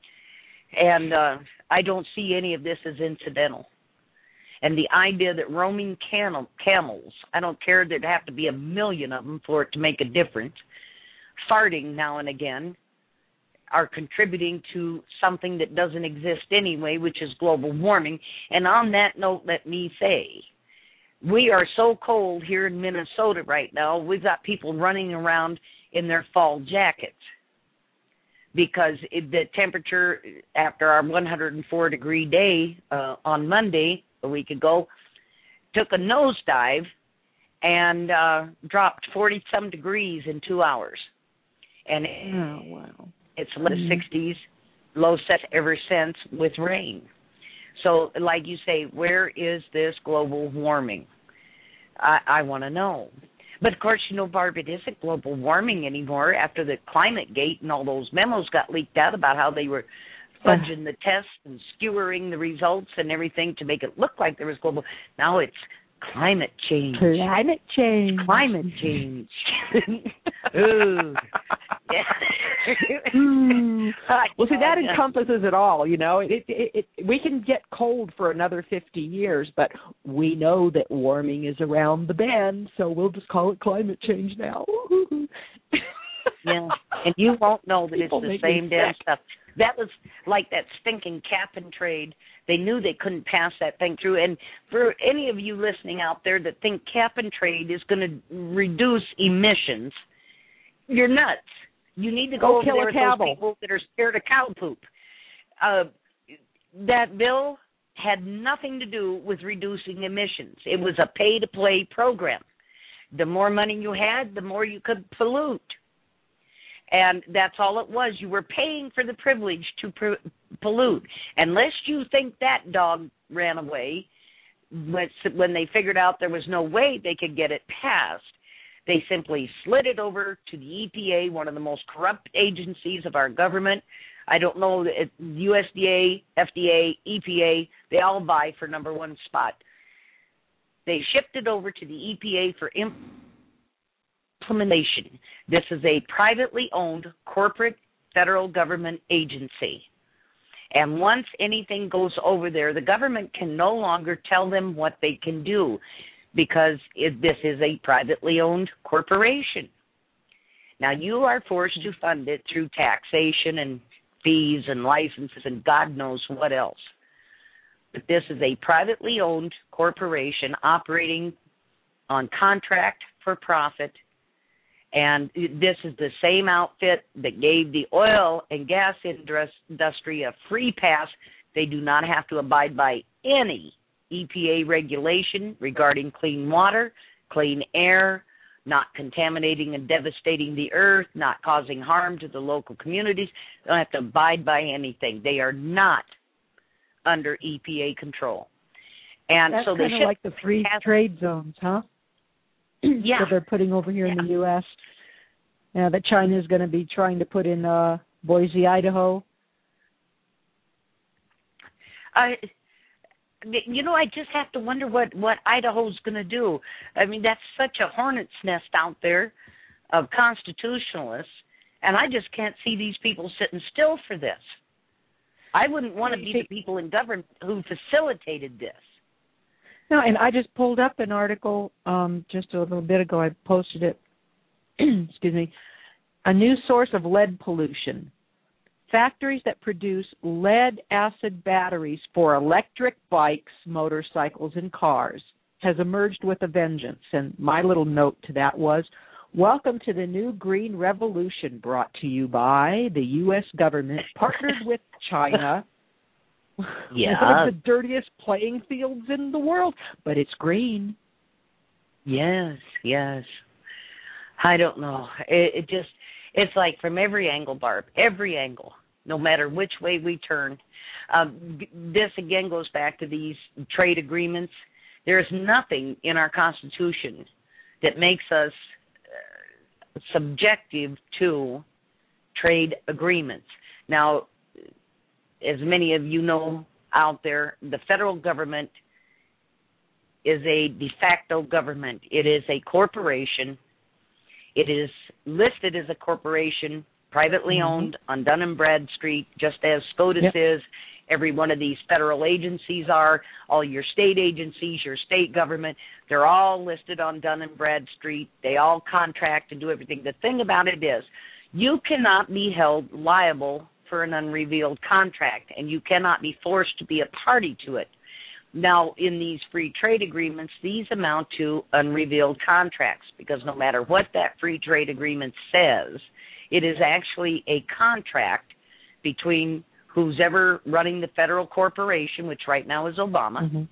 And uh, I don't see any of this as incidental. And the idea that roaming camel, camels, I don't care, there'd have to be a million of them for it to make a difference, farting now and again, are contributing to something that doesn't exist anyway, which is global warming. And on that note, let me say, we are so cold here in Minnesota right now, we've got people running around in their fall jackets because it, the temperature after our one hundred four degree day uh, on Monday, a week ago, took a nosedive and uh, dropped forty-some degrees in two hours. And it, oh, wow. It's low sixties, low set ever since with rain. So, like you say, where is this global warming? I, I want to know. But, of course, you know, Barb, it isn't global warming anymore after the Climate Gate and all those memos got leaked out about how they were fudging the tests and skewering the results and everything to make it look like there was global. Now it's climate change. Climate change. Climate change. Ooh. mm. Well, see, that encompasses it all. You know, it, it, it, we can get cold for another fifty years, but we know that warming is around the bend, so we'll just call it climate change now. Yeah, and you won't know that People it's the same damn stuff. That was like that stinking cap and trade. They knew they couldn't pass that thing through. And for any of you listening out there that think cap and trade is going to reduce emissions, you're nuts. You need to go, go over there with those people that are scared of cow poop. Uh, that bill had nothing to do with reducing emissions. It was a pay-to-play program. The more money you had, the more you could pollute. And that's all it was. You were paying for the privilege to pr- pollute. Unless you think that dog ran away when they figured out there was no way they could get it passed, they simply slid it over to the E P A, one of the most corrupt agencies of our government. I don't know, U S D A, F D A, E P A, they all vie for number one spot. They shipped it over to the E P A for implementation. This is a privately owned corporate federal government agency. And once anything goes over there, the government can no longer tell them what they can do, because it, this is a privately owned corporation. Now, you are forced to fund it through taxation and fees and licenses and God knows what else. But this is a privately owned corporation operating on contract for profit, and this is the same outfit that gave the oil and gas industry a free pass. They do not have to abide by any E P A regulation regarding clean water, clean air, not contaminating and devastating the earth, not causing harm to the local communities. They don't have to abide by anything. They are not under E P A control. And That's so they kind of like the free have, trade zones, huh? Yeah. that they're putting over here yeah. in the U S Yeah, that China is going to be trying to put in uh, Boise, Idaho. I. Uh, You know, I just have to wonder what, what Idaho's going to do. I mean, that's such a hornet's nest out there of constitutionalists, and I just can't see these people sitting still for this. I wouldn't want to be the people in government who facilitated this. No, and I just pulled up an article um, just a little bit ago. I posted it. Excuse me. A new source of lead pollution. Factories that produce lead-acid batteries for electric bikes, motorcycles, and cars has emerged with a vengeance. And my little note to that was, welcome to the new green revolution, brought to you by the U S government, partnered with China. Yeah. One of the dirtiest playing fields in the world, but it's green. Yes, yes. I don't know. It, it just, it's like from every angle, Barb, every angle. No matter which way we turn. Um, this, again, goes back to these trade agreements. There is nothing in our Constitution that makes us uh, subjective to trade agreements. Now, as many of you know out there, the federal government is a de facto government. It is a corporation. It is listed as a corporation, privately mm-hmm. owned on Dun and Bradstreet, just as SCOTUS yep. is. Every one of these federal agencies are. All your state agencies, your state government, they're all listed on Dun and Bradstreet. They all contract and do everything. The thing about it is, You cannot be held liable for an unrevealed contract, and you cannot be forced to be a party to it. Now, in these free trade agreements, these amount to unrevealed contracts, because no matter what that free trade agreement says, it is actually a contract between who's ever running the federal corporation, which right now is Obama, mm-hmm.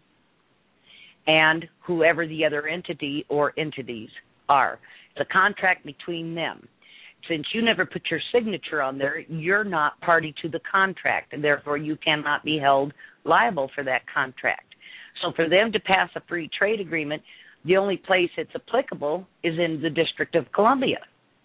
and whoever the other entity or entities are. It's a contract between them. Since you never put your signature on there, you're not party to the contract, and therefore you cannot be held liable for that contract. So for them to pass a free trade agreement, the only place it's applicable is in the District of Columbia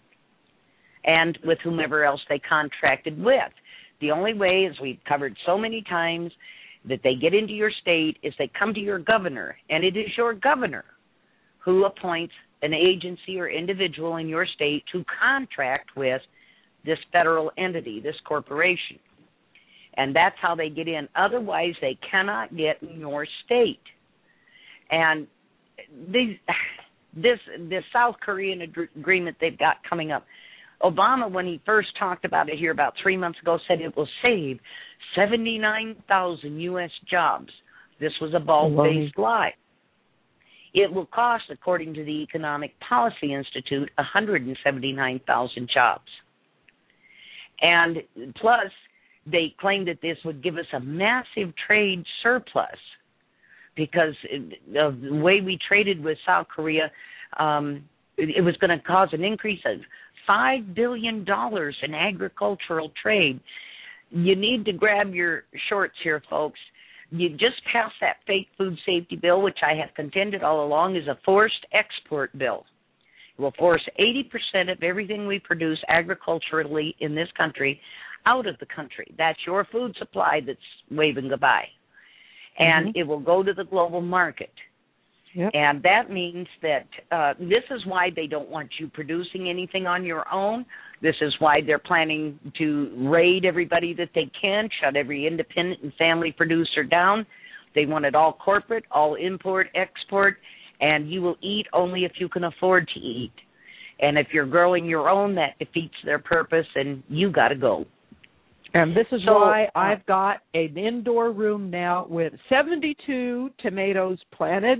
and with whomever else they contracted with. The only way, as we've covered so many times, that they get into your state is they come to your governor, and it is your governor who appoints an agency or individual in your state to contract with this federal entity, this corporation. And that's how they get in. Otherwise, they cannot get in your state. And these, this this South Korean agreement they've got coming up, Obama, when he first talked about it here about three months ago, said it will save seventy-nine thousand U S jobs. This was a bald-faced lie. It will cost, according to the Economic Policy Institute, one hundred seventy-nine thousand jobs. And plus, they claim that this would give us a massive trade surplus because of the way we traded with South Korea, um, it was going to cause an increase of five billion dollars in agricultural trade. You need to grab your shorts here, folks. You just passed that fake food safety bill, which I have contended all along is a forced export bill. It will force eighty percent of everything we produce agriculturally in this country out of the country. That's your food supply that's waving goodbye. And mm-hmm. it will go to the global market. Yep. And that means that uh, this is why they don't want you producing anything on your own. This is why they're planning to raid everybody that they can, shut every independent and family producer down. They want it all corporate, all import, export, and you will eat only if you can afford to eat. And if you're growing your own, that defeats their purpose, and you got to go. And this is so, why I've got an indoor room now with seventy-two tomatoes planted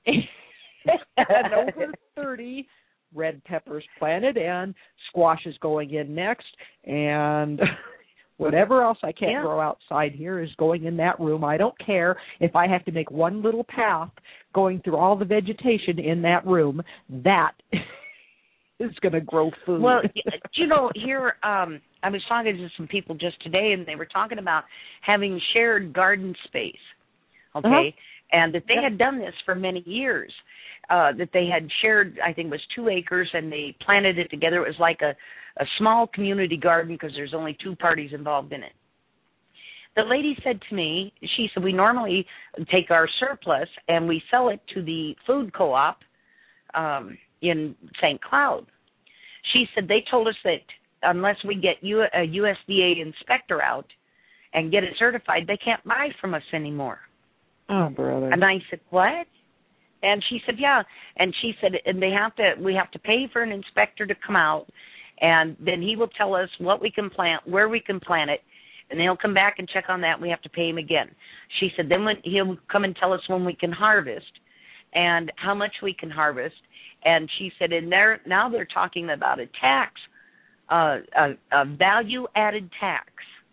and over thirty red peppers planted, and squash is going in next, and whatever else I can't yeah. grow outside here is going in that room. I don't care if I have to make one little path going through all the vegetation in that room. That is going to grow food. Well, you know, here um, I was talking to some people just today, and they were talking about having shared garden space, okay, uh-huh. and that they yep. had done this for many years. Uh, that they had shared, I think it was two acres, and they planted it together. It was like a, a small community garden because there's only two parties involved in it. The lady said to me, she said, we normally take our surplus and we sell it to the food co-op um, in Saint Cloud. She said they told us that unless we get U- a U S D A inspector out and get it certified, they can't buy from us anymore. Oh, brother. And I said, what? And she said, yeah. And she said, and they have to, we have to pay for an inspector to come out, and then he will tell us what we can plant, where we can plant it, and then he'll come back and check on that, and we have to pay him again. She said, then when, he'll come and tell us when we can harvest and how much we can harvest. And she said, and they're, now they're talking about a tax, uh, a, a value-added tax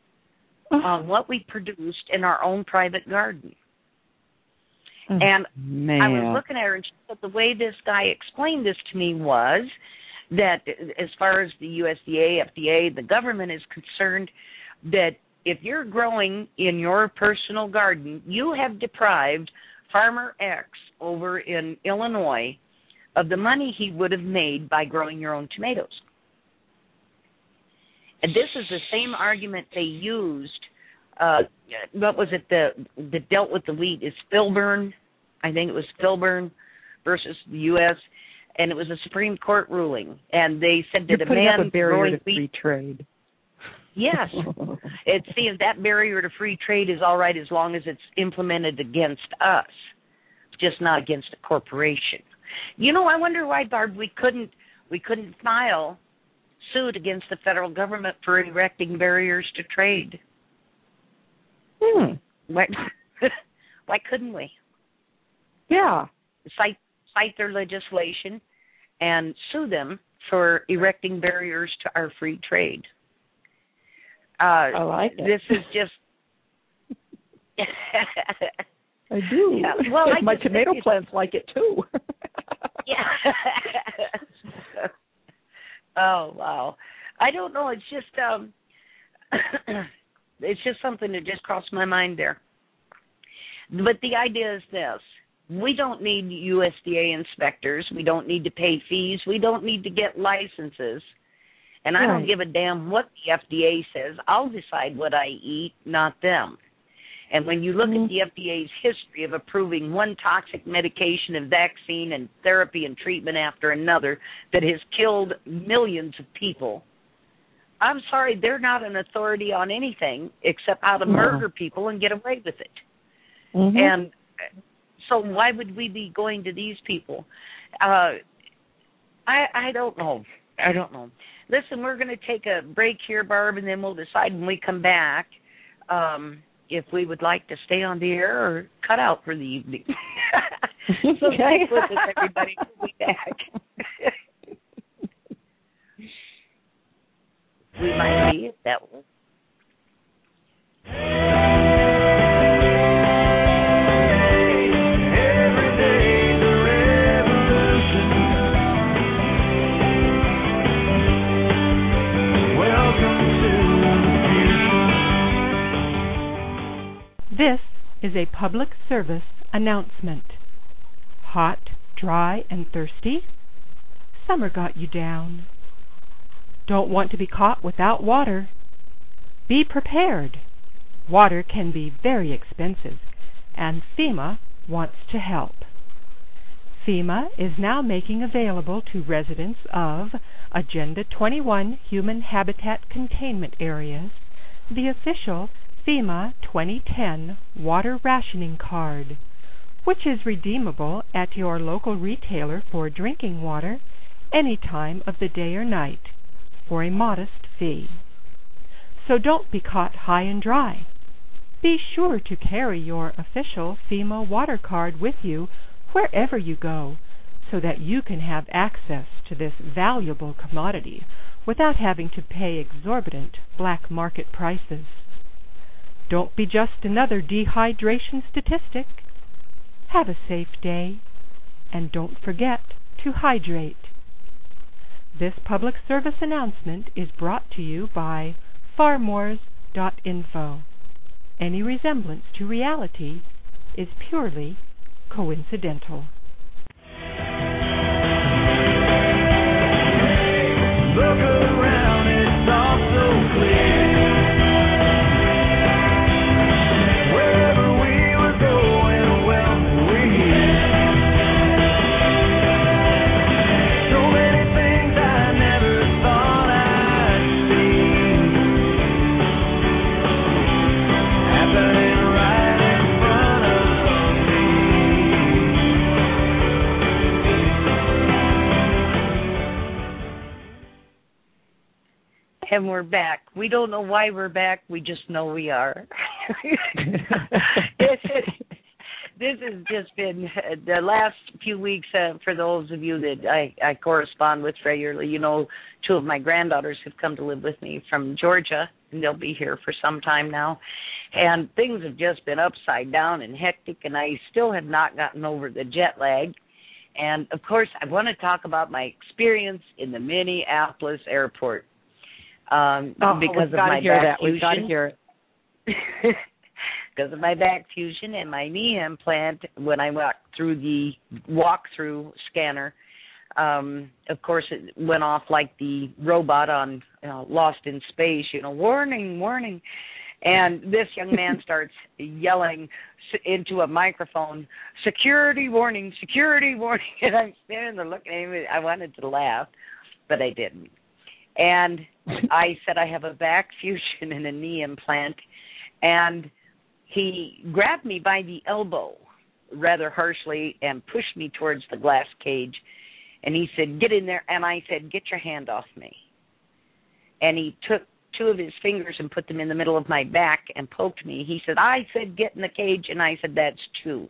on what we produced in our own private garden. And Man. I was looking at her, and she said the way this guy explained this to me was that as far as the U S D A, F D A, the government is concerned, that if you're growing in your personal garden, you have deprived Farmer X over in Illinois of the money he would have made by growing your own tomatoes. And this is the same argument they used. Uh, what was it the, that dealt with the wheat? Is Filburn, I think it was Filburn versus the U S, and it was a Supreme Court ruling. And they said that You're a man up a barrier growing to free wheat, trade. Yes, it see that barrier to free trade is all right as long as it's implemented against us, just not against a corporation. You know, I wonder why, Barb, we couldn't we couldn't file sued against the federal government for erecting barriers to trade. Hmm. Why, why couldn't we? Yeah. Cite, cite their legislation and sue them for erecting barriers to our free trade. Uh, I like it. This is just... I do. Yeah. Well, I my just tomato think plants like it too. Yeah. Oh, wow. I don't know. It's just um, it's just something that just crossed my mind there. But the idea is this. We don't need U S D A inspectors. We don't need to pay fees. We don't need to get licenses. And I right. don't give a damn what the F D A says. I'll decide what I eat, not them. And when you look mm-hmm. at the F D A's history of approving one toxic medication and vaccine and therapy and treatment after another that has killed millions of people, I'm sorry, they're not an authority on anything except how to murder people and get away with it. Mm-hmm. And so why would we be going to these people? Uh, I, I don't know. I don't know. Listen, we're going to take a break here, Barb, and then we'll decide when we come back um, if we would like to stay on the air or cut out for the evening. So okay. stay with us, everybody. We'll be back. We might be if that will. This is a public service announcement. Hot, dry, and thirsty? Summer got you down. Don't want to be caught without water? Be prepared. Water can be very expensive, and FEMA wants to help. FEMA is now making available to residents of Agenda twenty-one Human Habitat Containment Areas the official FEMA twenty ten Water Rationing Card, which is redeemable at your local retailer for drinking water any time of the day or night for a modest fee. So don't be caught high and dry. Be sure to carry your official FEMA water card with you wherever you go so that you can have access to this valuable commodity without having to pay exorbitant black market prices. Don't be just another dehydration statistic. Have a safe day, and don't forget to hydrate. This public service announcement is brought to you by farmores dot info. Any resemblance to reality is purely coincidental. Look around, it's all so clear. Wherever we were going, well, we're here. So many things I never thought I'd see happening right in front of me. And we're back. We don't know why we're back. We just know we are. this, is, this has just been uh, the last few weeks uh, for those of you that I, I correspond with regularly. You know, two of my granddaughters have come to live with me from Georgia, and they'll be here for some time now. And things have just been upside down and hectic, and I still have not gotten over the jet lag. And, of course, I want to talk about my experience in the Minneapolis airport. Um, oh, because we've of got my to hear back that. We've got to fusion. hear it. Because of my back fusion and my knee implant, when I walked through the walk-through scanner, um, of course it went off like the robot on uh, Lost in Space, you know, warning, warning. And this young man starts yelling into a microphone, security warning, security warning. And I'm standing there looking at him. I wanted to laugh, but I didn't. And I said, I have a back fusion and a knee implant. And he grabbed me by the elbow rather harshly and pushed me towards the glass cage. And he said, get in there. And I said, get your hand off me. and he took two of his fingers and put them in the middle of my back and poked me. He said, I said, get in the cage, and I said, that's two.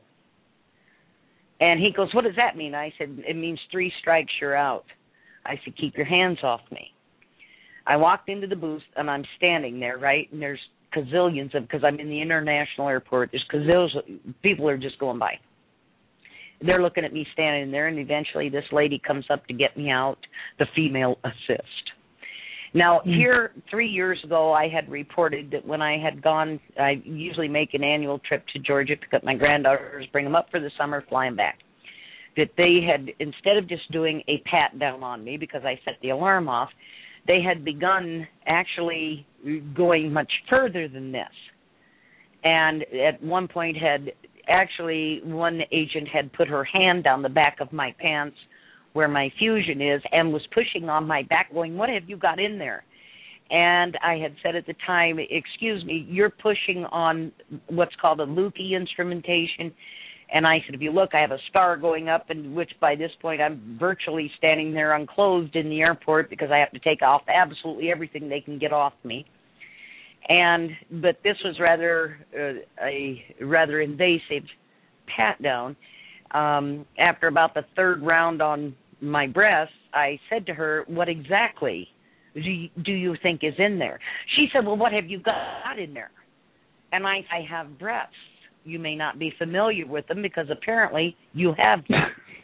And he goes, what does that mean? I said, it means three strikes, you're out. I said, keep your hands off me. I walked into the booth, and I'm standing there, right, and there's gazillions of, because I'm in the international airport, there's gazillions, people are just going by. They're looking at me standing there, and eventually this lady comes up to get me out, the female assist. Now, here, three years ago, I had reported that when I had gone, I usually make an annual trip to Georgia, pick up my granddaughters, bring them up for the summer, fly them back, that they had, instead of just doing a pat down on me because I set the alarm off, they had begun actually going much further than this. And at one point had actually, one agent had put her hand down the back of my pants where my fusion is and was pushing on my back going, what have you got in there? And I had said at the time, excuse me, you're pushing on what's called a Lukey instrumentation. And I said, if you look, I have a scar going up, and which by this point I'm virtually standing there unclothed in the airport because I have to take off absolutely everything they can get off me. And but this was rather uh, a rather invasive pat down. Um, after about the third round on my breasts, I said to her, what exactly do you, do you think is in there? She said, well, what have you got in there? And I, I have breasts. You may not be familiar with them because apparently you have them.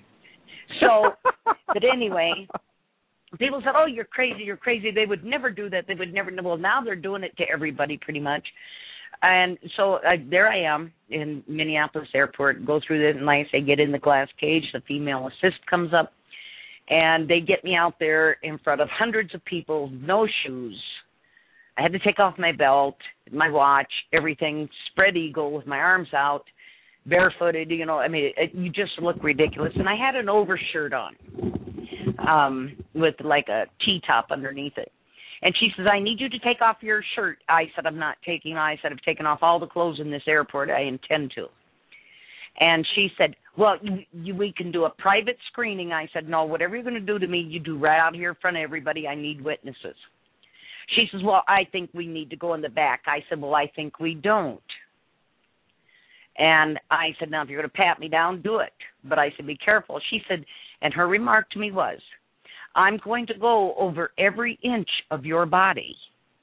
So, but anyway, people said, oh, you're crazy, you're crazy. They would never do that. They would never. Well, now they're doing it to everybody pretty much. And so uh, there I am in Minneapolis Airport, go through this, and like I say, get in the glass cage. The female assist comes up, and they get me out there in front of hundreds of people, no shoes. I had to take off my belt, my watch, everything, spread eagle with my arms out, barefooted, you know. I mean, it, it, you just look ridiculous. And I had an overshirt on um, with like a T-top underneath it. And she says, I need you to take off your shirt. I said, I'm not taking, I said, I've taken off all the clothes in this airport. I intend to. And she said, well, you, you, we can do a private screening. I said, no, whatever you're going to do to me, you do right out here in front of everybody. I need witnesses. She says, well, I think we need to go in the back. I said, well, I think we don't. And I said, now, if you're going to pat me down, do it. But I said, be careful. She said, and her remark to me was, I'm going to go over every inch of your body.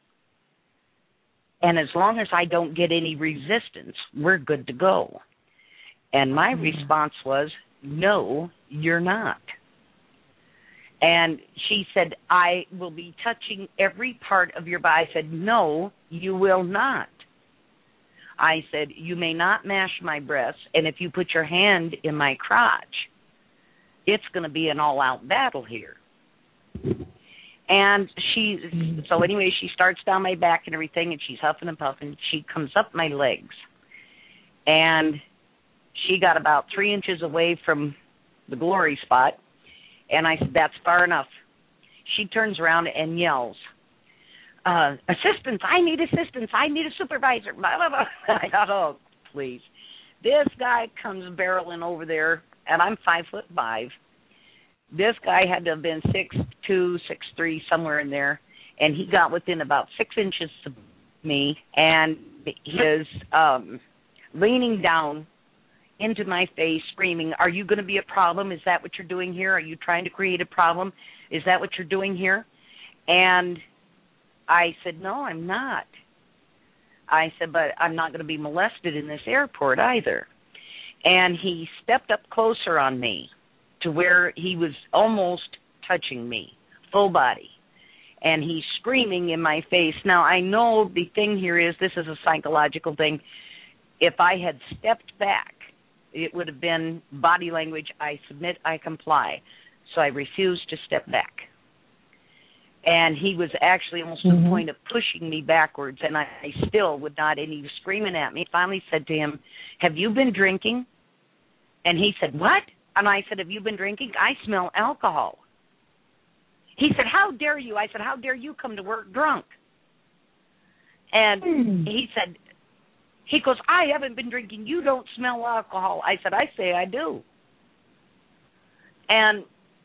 And as long as I don't get any resistance, we're good to go. And my mm-hmm. response was, no, you're not. And she said, I will be touching every part of your body. I said, no, you will not. I said, you may not mash my breasts, and if you put your hand in my crotch, it's going to be an all-out battle here. And she, so anyway, she starts down my back and everything, and she's huffing and puffing. She comes up my legs, and she got about three inches away from the glory spot. And I said, that's far enough. She turns around and yells, uh, assistance, I need assistance, I need a supervisor. Blah, blah, blah. I thought, oh, please. This guy comes barreling over there, and I'm five foot five. This guy had to have been six two, six three, somewhere in there, and he got within about six inches of me, and he is um, leaning down into my face, screaming, are you going to be a problem? Is that what you're doing here? Are you trying to create a problem? Is that what you're doing here? And I said, no, I'm not. I said, but I'm not going to be molested in this airport either. And he stepped up closer on me to where he was almost touching me, full body. And he's screaming in my face. Now, I know the thing here is this is a psychological thing. If I had stepped back, it would have been body language, I submit, I comply. So I refused to step back. And he was actually almost mm-hmm. to the point of pushing me backwards, and I, I still would not, and he was screaming at me. Finally said to him, have you been drinking? And he said, what? And I said, have you been drinking? I smell alcohol. He said, how dare you? I said, how dare you come to work drunk? And mm. he said, He goes, I haven't been drinking. You don't smell alcohol. I said, I say I do. And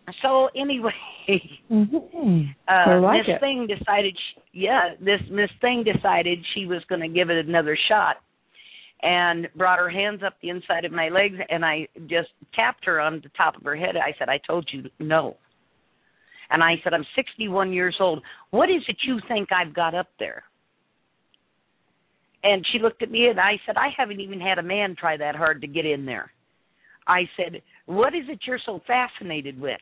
so anyway, mm-hmm. uh, like Miss it. Thing decided, she, yeah, this Miss Thing decided she was going to give it another shot, and brought her hands up the inside of my legs, and I just tapped her on the top of her head. I said, I told you no. And I said, I'm sixty-one years old. What is it you think I've got up there? And she looked at me, and I said, I haven't even had a man try that hard to get in there. I said, what is it you're so fascinated with?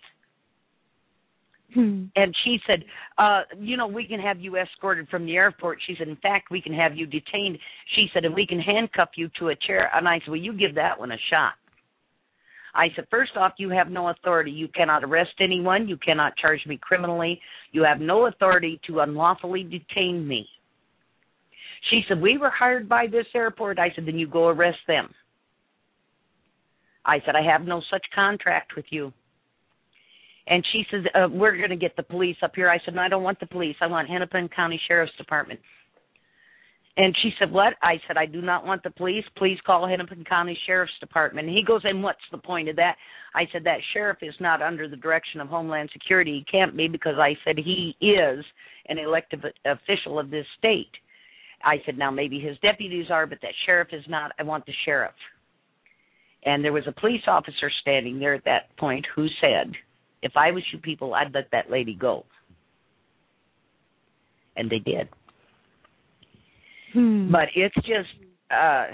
Hmm. And she said, uh, you know, we can have you escorted from the airport. She said, in fact, we can have you detained. She said, and we can handcuff you to a chair. And I said, well, you give that one a shot. I said, first off, you have no authority. You cannot arrest anyone. You cannot charge me criminally. You have no authority to unlawfully detain me. She said, we were hired by this airport. I said, then you go arrest them. I said, I have no such contract with you. And she says, uh, we're going to get the police up here. I said, no, I don't want the police. I want Hennepin County Sheriff's Department. And she said, what? I said, I do not want the police. Please call Hennepin County Sheriff's Department. And he goes, and what's the point of that? I said, that sheriff is not under the direction of Homeland Security. He can't be, because I said he is an elected official of this state. I said, now maybe his deputies are, but that sheriff is not. I want the sheriff. And there was a police officer standing there at that point who said, if I was you people, I'd let that lady go. And they did. Hmm. But it's just uh,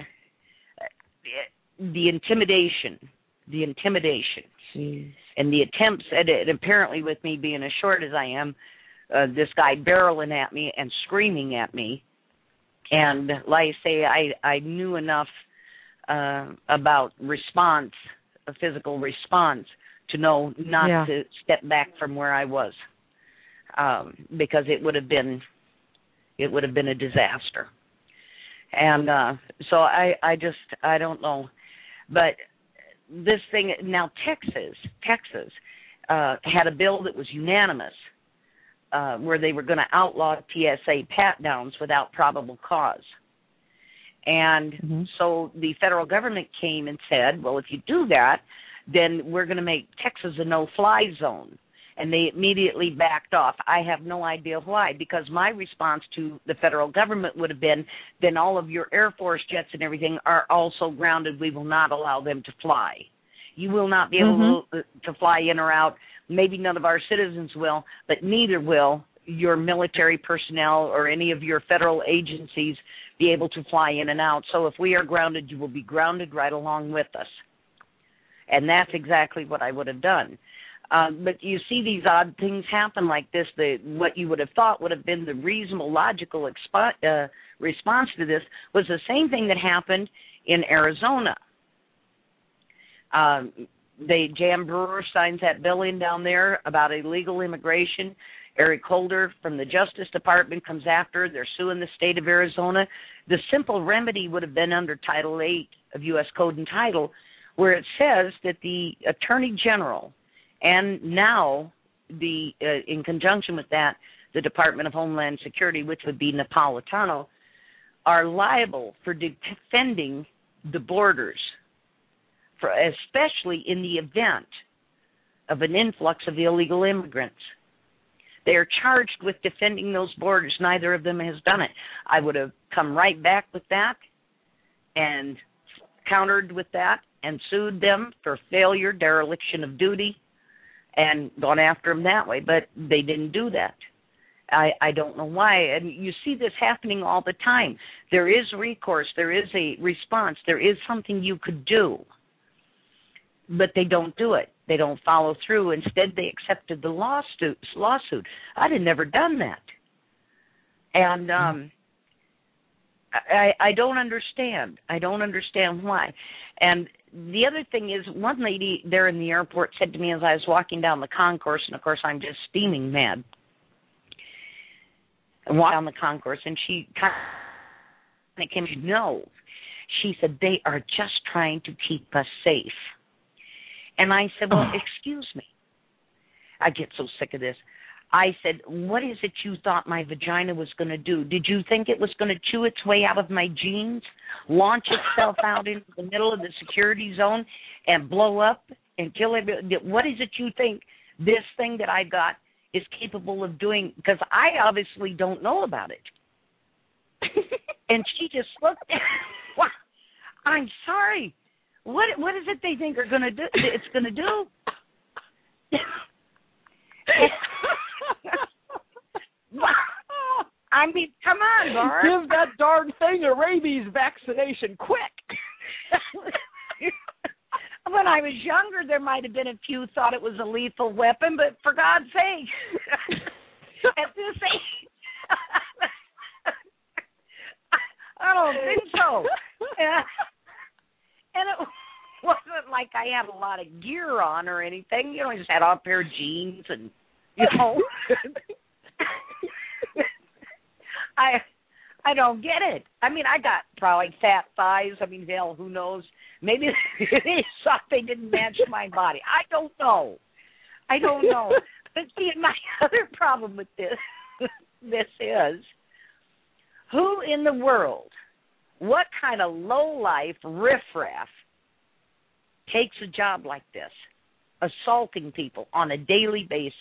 the intimidation, the intimidation, Jeez. and the attempts at it. And apparently, with me being as short as I am, uh, this guy barreling at me and screaming at me. And like I say, I, I knew enough uh, about response, a physical response, to know not yeah. to step back from where I was, um, because it would have been, it would have been a disaster. And uh, so I, I just, I don't know. But this thing, now Texas, Texas uh, had a bill that was unanimous uh, where they were going to outlaw T S A pat-downs without probable cause. And mm-hmm. so the federal government came and said, well, if you do that, then we're going to make Texas a no-fly zone. And they immediately backed off. I have no idea why, because my response to the federal government would have been, then all of your Air Force jets and everything are also grounded. We will not allow them to fly. You will not be able mm-hmm. to, to fly in or out. Maybe none of our citizens will, but neither will your military personnel or any of your federal agencies be able to fly in and out. So if we are grounded, you will be grounded right along with us. And that's exactly what I would have done. Um, but you see these odd things happen like this. The, what you would have thought would have been the reasonable, logical expo- uh, response to this was the same thing that happened in Arizona. Um, they, Jan Brewer signs that bill in down there about illegal immigration. Eric Holder from the Justice Department comes after. They're suing the state of Arizona. The simple remedy would have been under Title eight of U S Code and Title, where it says that the Attorney General and now, the uh, in conjunction with that, the Department of Homeland Security, which would be Napolitano, are liable for defending the borders, for, especially in the event of an influx of illegal immigrants. They are charged with defending those borders. Neither of them has done it. I would have come right back with that and countered with that and sued them for failure, dereliction of duty, and gone after them that way, but they didn't do that. I, I don't know why. And you see this happening all the time. There is recourse. There is a response. There is something you could do, but they don't do it. They don't follow through. Instead, they accepted the lawsuit. lawsuit. I'd have never done that. And um, I, I don't understand. I don't understand why. And the other thing is, one lady there in the airport said to me as I was walking down the concourse, and of course I'm just steaming mad, and walked down the concourse, and she kind of came to know. She said, they are just trying to keep us safe. And I said, well, excuse me. I get so sick of this. I said, what is it you thought my vagina was going to do? Did you think it was going to chew its way out of my jeans, launch itself out into the middle of the security zone, and blow up and kill everybody? What is it you think this thing that I got is capable of doing, because I obviously don't know about it. And she just looked at me. I'm sorry. What what is it they think are going to do? It's going to do? I mean, come on, Barb. Give that darn thing a rabies vaccination quick. When I was younger, there might have been a few thought it was a lethal weapon, but for God's sake, at this age, I don't think so. And, and it wasn't like I had a lot of gear on or anything. You know, I just had on a pair of jeans and, you know. I I don't get it. I mean, I got probably fat thighs. I mean, hell, who knows? Maybe they thought they didn't match my body. I don't know. I don't know. But see, my other problem with this, this is, who in the world, what kind of low-life riffraff takes a job like this, assaulting people on a daily basis?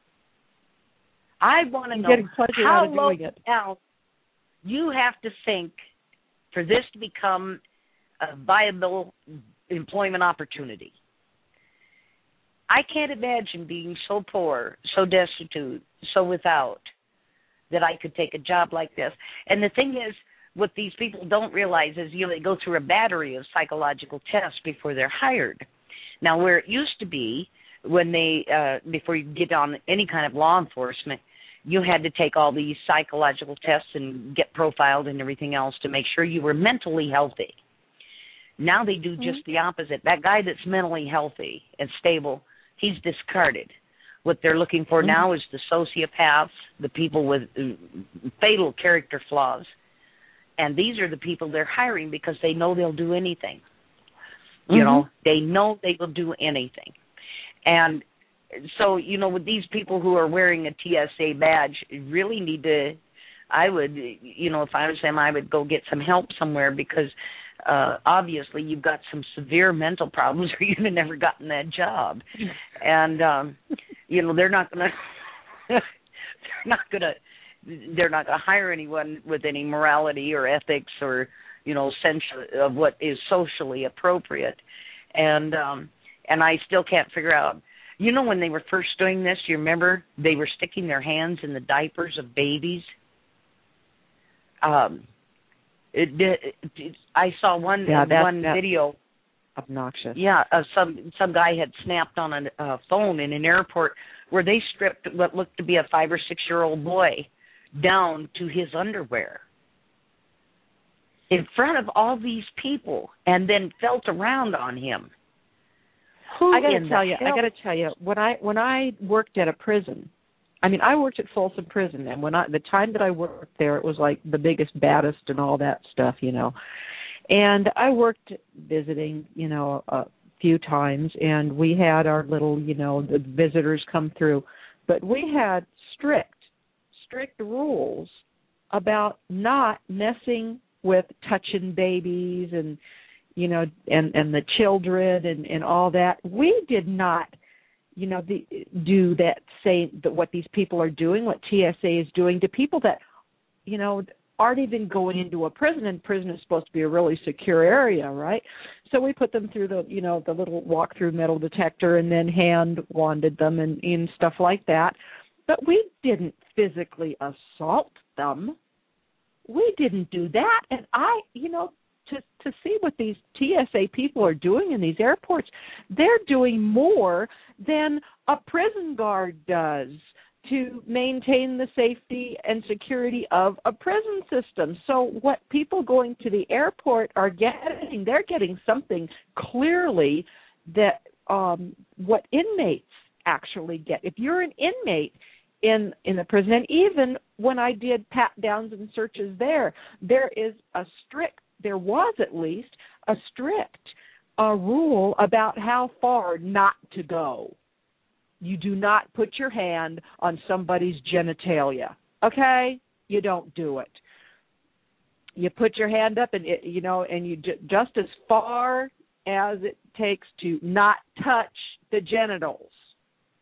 I want to know how low down you have to think for this to become a viable employment opportunity. I can't imagine being so poor, so destitute, so without, that I could take a job like this. And the thing is, what these people don't realize is, you know, they go through a battery of psychological tests before they're hired. Now, where it used to be, when they, uh, before you get on any kind of law enforcement, you had to take all these psychological tests and get profiled and everything else to make sure you were mentally healthy. Now they do just the opposite. That guy that's mentally healthy and stable, he's discarded. What they're looking for mm-hmm. now is the sociopaths, the people with uh, fatal character flaws. And these are the people they're hiring because they know they'll do anything. Mm-hmm. You know, they know they will do anything. And so, you know, with these people who are wearing a T S A badge, really need to, I would, you know, if I was them, I would go get some help somewhere, because uh, obviously you've got some severe mental problems or you'd have never gotten that job. And, um, you know, they're not going to, they're not going to, they're not going to hire anyone with any morality or ethics or, you know, sense of what is socially appropriate. And, um, and I still can't figure out, you know, when they were first doing this, you remember they were sticking their hands in the diapers of babies? Um, it, it, it, I saw one yeah, that, one that video. Obnoxious. Yeah, uh, some some guy had snapped on a uh, phone in an airport where they stripped what looked to be a five or six year old boy down to his underwear in front of all these people, and then felt around on him. Who I got to tell you, hell? I got to tell you, when I when I worked at a prison, I mean, I worked at Folsom Prison, and when I the time that I worked there, it was like the biggest, baddest, and all that stuff, you know. And I worked visiting, you know, a few times, and we had our little, you know, the visitors come through, but we had strict, strict rules about not messing with touching babies and, you know, and, and the children and, and all that. We did not, you know, the, do that, say that what these people are doing, what T S A is doing to people that, you know, aren't even going into a prison, and prison is supposed to be a really secure area, right? So we put them through the, you know, the little walk-through metal detector and then hand-wanded them and, and stuff like that. But we didn't physically assault them. We didn't do that. And I, you know, to to see what these T S A people are doing in these airports, they're doing more than a prison guard does to maintain the safety and security of a prison system. So what people going to the airport are getting, they're getting something clearly that um, what inmates actually get. If you're an inmate in in the prison, and even when I did pat-downs and searches there, there is a strict, there was at least a strict uh, rule about how far not to go. You do not put your hand on somebody's genitalia, okay? You don't do it. You put your hand up, and it, you know, and you j- just as far as it takes to not touch the genitals.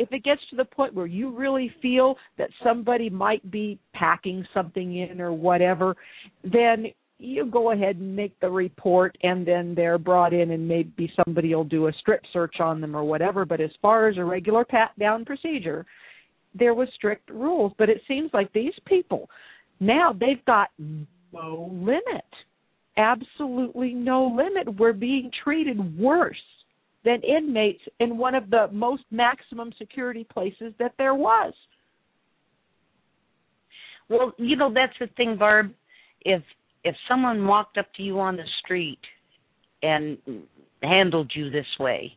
if it gets to the point where you really feel that somebody might be packing something in or whatever, then you go ahead and make the report, and then they're brought in, and maybe somebody will do a strip search on them or whatever. But as far as a regular pat-down procedure, there was strict rules. But it seems like these people, now they've got no limit, absolutely no limit. We're being treated worse than inmates in one of the most maximum security places that there was. Well, you know, that's the thing, Barb. If if someone walked up to you on the street and handled you this way,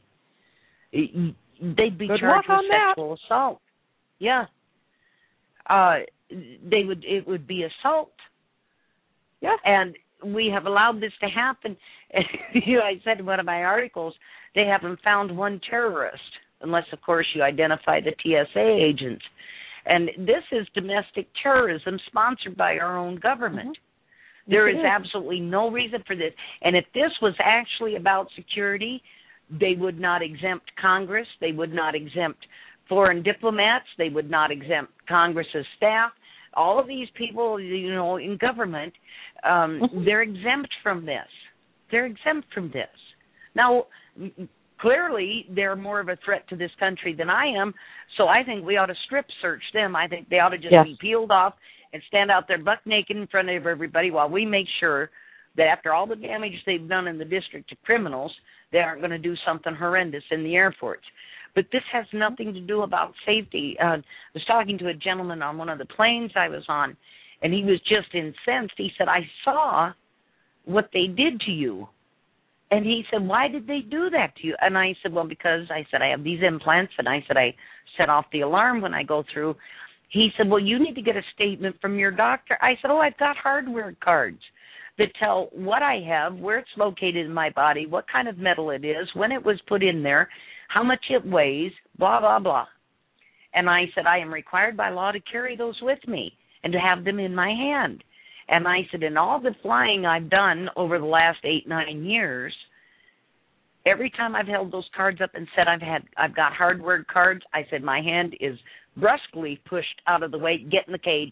they'd be Good charged with sexual that. assault. Yeah. Uh, they would. It would be assault. Yeah. And we have allowed this to happen. You know, I said in one of my articles, they haven't found one terrorist, unless, of course, you identify the T S A agents. And this is domestic terrorism sponsored by our own government. Mm-hmm. There is, is absolutely no reason for this. And if this was actually about security, they would not exempt Congress. They would not exempt foreign diplomats. They would not exempt Congress's staff. All of these people, you know, in government, um, mm-hmm. they're exempt from this. They're exempt from this. Now, clearly, they're more of a threat to this country than I am, so I think we ought to strip search them. I think they ought to just yes. be peeled off and stand out there buck naked in front of everybody while we make sure that after all the damage they've done in the district to criminals, they aren't going to do something horrendous in the airports. But this has nothing to do about safety. Uh, I was talking to a gentleman on one of the planes I was on, and he was just incensed. He said, I saw what they did to you. And he said, why did they do that to you? And I said, well, because I said, I have these implants, and I said, I set off the alarm when I go through. He said, well, you need to get a statement from your doctor. I said, oh, I've got hardware cards that tell what I have, where it's located in my body, what kind of metal it is, when it was put in there, how much it weighs, blah, blah, blah. And I said, I am required by law to carry those with me and to have them in my hand. And I said, in all the flying I've done over the last eight, nine years, every time I've held those cards up and said I've had, I've got hardware cards, I said my hand is brusquely pushed out of the way, get in the cage.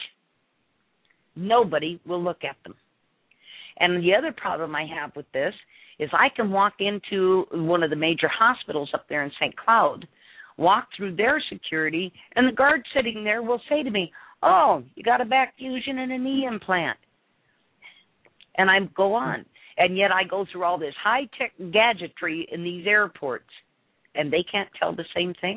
Nobody will look at them. And the other problem I have with this is I can walk into one of the major hospitals up there in Saint Cloud, walk through their security, and the guard sitting there will say to me, oh, you got a back fusion and a knee implant. And I go on. And yet I go through all this high-tech gadgetry in these airports, and they can't tell the same thing.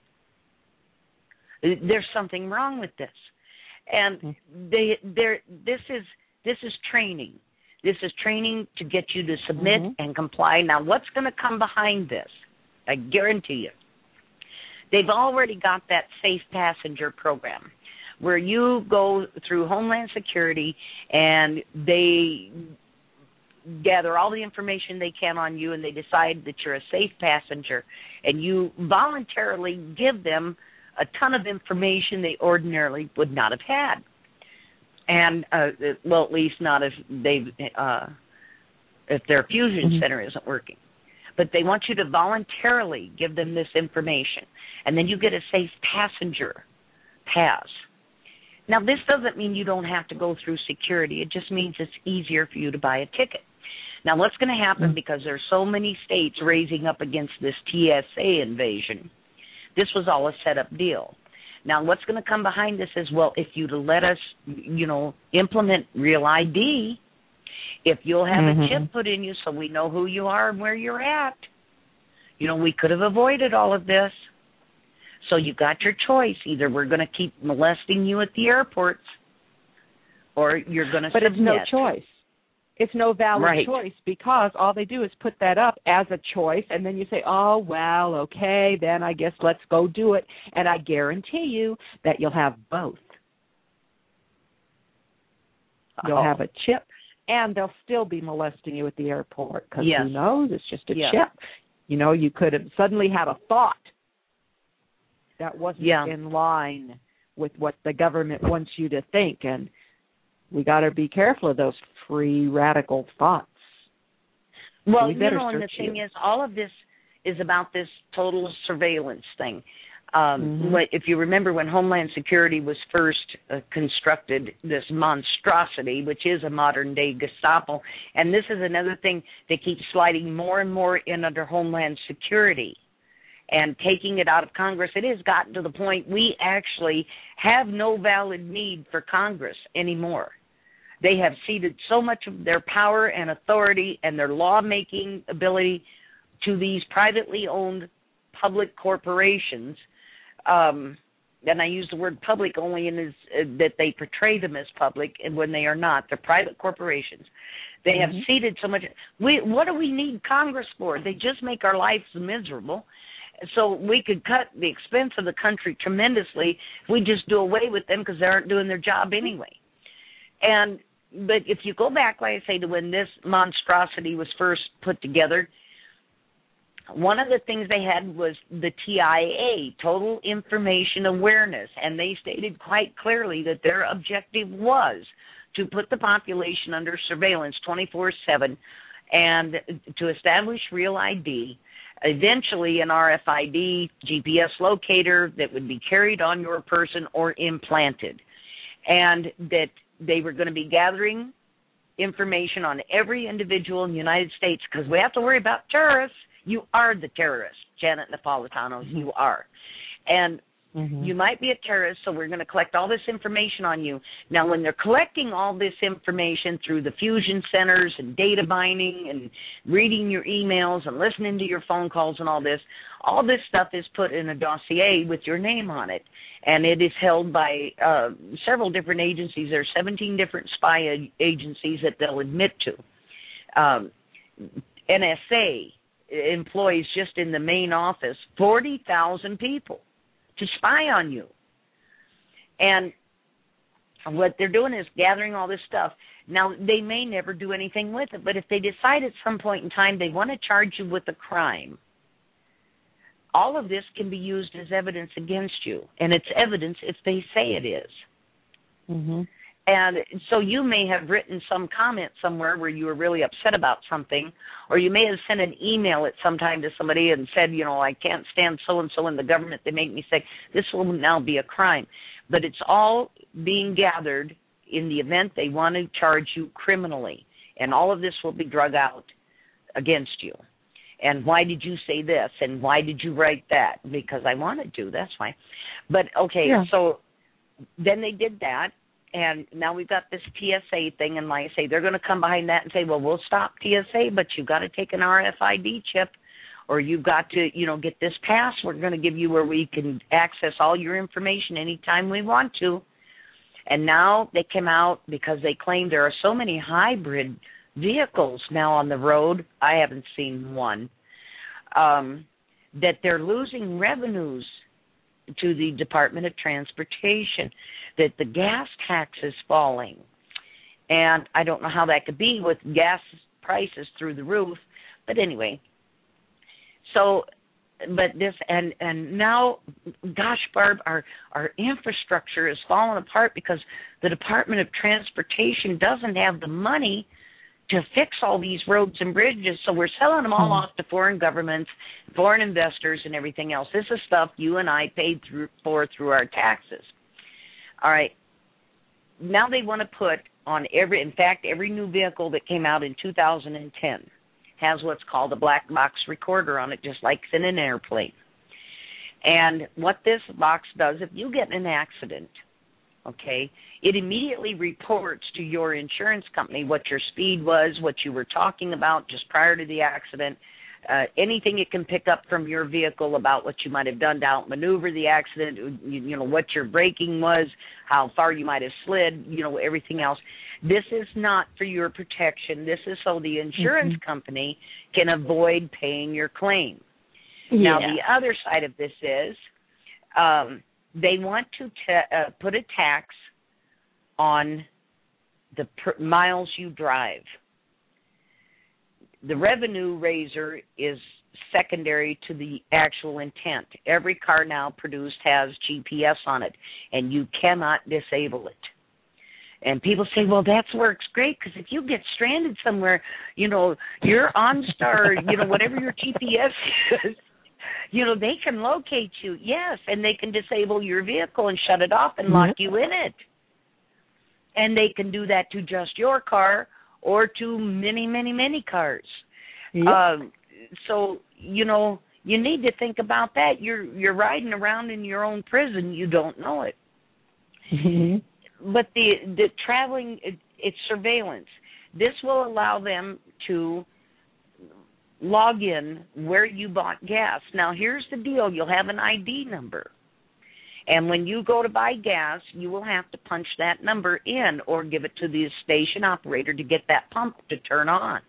There's something wrong with this. And they, this is this is training. This is training to get you to submit mm-hmm. and comply. Now, what's going to come behind this? I guarantee you. They've already got that safe passenger program where you go through Homeland Security and they gather all the information they can on you and they decide that you're a safe passenger, and you voluntarily give them a ton of information they ordinarily would not have had. And, uh, well, at least not if they uh, if their fusion mm-hmm. center isn't working. But they want you to voluntarily give them this information, and then you get a safe passenger pass. Now, this doesn't mean you don't have to go through security. It just means it's easier for you to buy a ticket. Now, what's going to happen, because there's so many states raising up against this T S A invasion, this was all a set-up deal. Now, what's going to come behind this is, well, if you'd let us, you know, implement Real I D, if you'll have mm-hmm. a chip put in you so we know who you are and where you're at, you know, we could have avoided all of this. So you got your choice. Either we're going to keep molesting you at the airports, or you're going to submit. But it's no choice. It's no valid right. choice, because all they do is put that up as a choice, and then you say, oh, well, okay, then I guess let's go do it. And I guarantee you that you'll have both. You'll oh. have a chip, and they'll still be molesting you at the airport, because yes. who knows? It's just a yes. chip. You know, you could have suddenly had a thought that wasn't yeah. in line with what the government wants you to think, and we got to be careful of those free radical thoughts. Well, we you know, and the thing you. is, all of this is about this total surveillance thing. Um, Mm-hmm. what, if you remember when Homeland Security was first uh, constructed, this monstrosity, which is a modern-day Gestapo, and this is another thing they keep sliding more and more in under Homeland Security and taking it out of Congress. It has gotten to the point we actually have no valid need for Congress anymore. They have ceded so much of their power and authority and their lawmaking ability to these privately owned public corporations. Um, and I use the word public only in as, uh, that they portray them as public, and when they are not, they're private corporations. They have mm-hmm. ceded so much. We, what do we need Congress for? They just make our lives miserable. So we could cut the expense of the country tremendously if we just do away with them because they aren't doing their job anyway. And but if you go back, like I say, to when this monstrosity was first put together, one of the things they had was the T I A, Total Information Awareness, and they stated quite clearly that their objective was to put the population under surveillance twenty-four seven and to establish real I D, eventually an R F I D G P S locator that would be carried on your person or implanted, and that they were going to be gathering information on every individual in the United States because we have to worry about terrorists. You are the terrorist, Janet Napolitano. Mm-hmm. You are. And mm-hmm. you might be a terrorist, so we're going to collect all this information on you. Now, when they're collecting all this information through the fusion centers and data mining and reading your emails and listening to your phone calls and all this, all this stuff is put in a dossier with your name on it. And it is held by uh, several different agencies. There are seventeen different spy agencies that they'll admit to. Um, N S A employs just in the main office forty thousand people to spy on you. And what they're doing is gathering all this stuff. Now, they may never do anything with it, but if they decide at some point in time they want to charge you with a crime, all of this can be used as evidence against you, and it's evidence if they say it is. Mm-hmm. And so you may have written some comment somewhere where you were really upset about something, or you may have sent an email at some time to somebody and said, you know, I can't stand so-and-so in the government. They make me sick. This will now be a crime. But it's all being gathered in the event they want to charge you criminally, and all of this will be drug out against you. And why did you say this? And why did you write that? Because I wanted to. That's why. But, okay, yeah. So then they did that, and now we've got this T S A thing, and like I say, they're going to come behind that and say, well, we'll stop T S A, but you've got to take an R F I D chip, or you've got to, you know, get this pass we're going to give you where we can access all your information anytime we want to. And now they came out because they claim there are so many hybrid vehicles now on the road, I haven't seen one, um, that they're losing revenues to the Department of Transportation, that the gas tax is falling. And I don't know how that could be with gas prices through the roof. But anyway, so, but this, and, and now, gosh, Barb, our, our infrastructure is falling apart because the Department of Transportation doesn't have the money to fix all these roads and bridges, so we're selling them all mm-hmm. off to foreign governments, foreign investors, and everything else. This is stuff you and I paid through, for through our taxes. All right. Now they want to put on every, in fact, every new vehicle that came out in two thousand ten has what's called a black box recorder on it, just like it's in an airplane. And what this box does, if you get in an accident, okay, it immediately reports to your insurance company what your speed was, what you were talking about just prior to the accident, uh, anything it can pick up from your vehicle about what you might have done to outmaneuver the accident, you, you know, what your braking was, how far you might have slid, you know, everything else. This is not for your protection. This is so the insurance mm-hmm. company can avoid paying your claim. Yeah. Now, the other side of this is um, they want to te- uh, put a tax on the per- miles you drive. The revenue raiser is secondary to the actual intent. Every car now produced has G P S on it, and you cannot disable it. And people say, well, that works great, because if you get stranded somewhere, you know, your OnStar, you know, whatever your G P S is, You know, they can locate you, yes, and they can disable your vehicle and shut it off and mm-hmm. lock you in it. And they can do that to just your car or to many, many, many cars. Yep. Um, so, you know, you need to think about that. You're you're riding around in your own prison. You don't know it. Mm-hmm. But the the traveling, it, it's surveillance. This will allow them to log in where you bought gas. Now, here's the deal. You'll have an I D number. And when you go to buy gas, you will have to punch that number in or give it to the station operator to get that pump to turn on.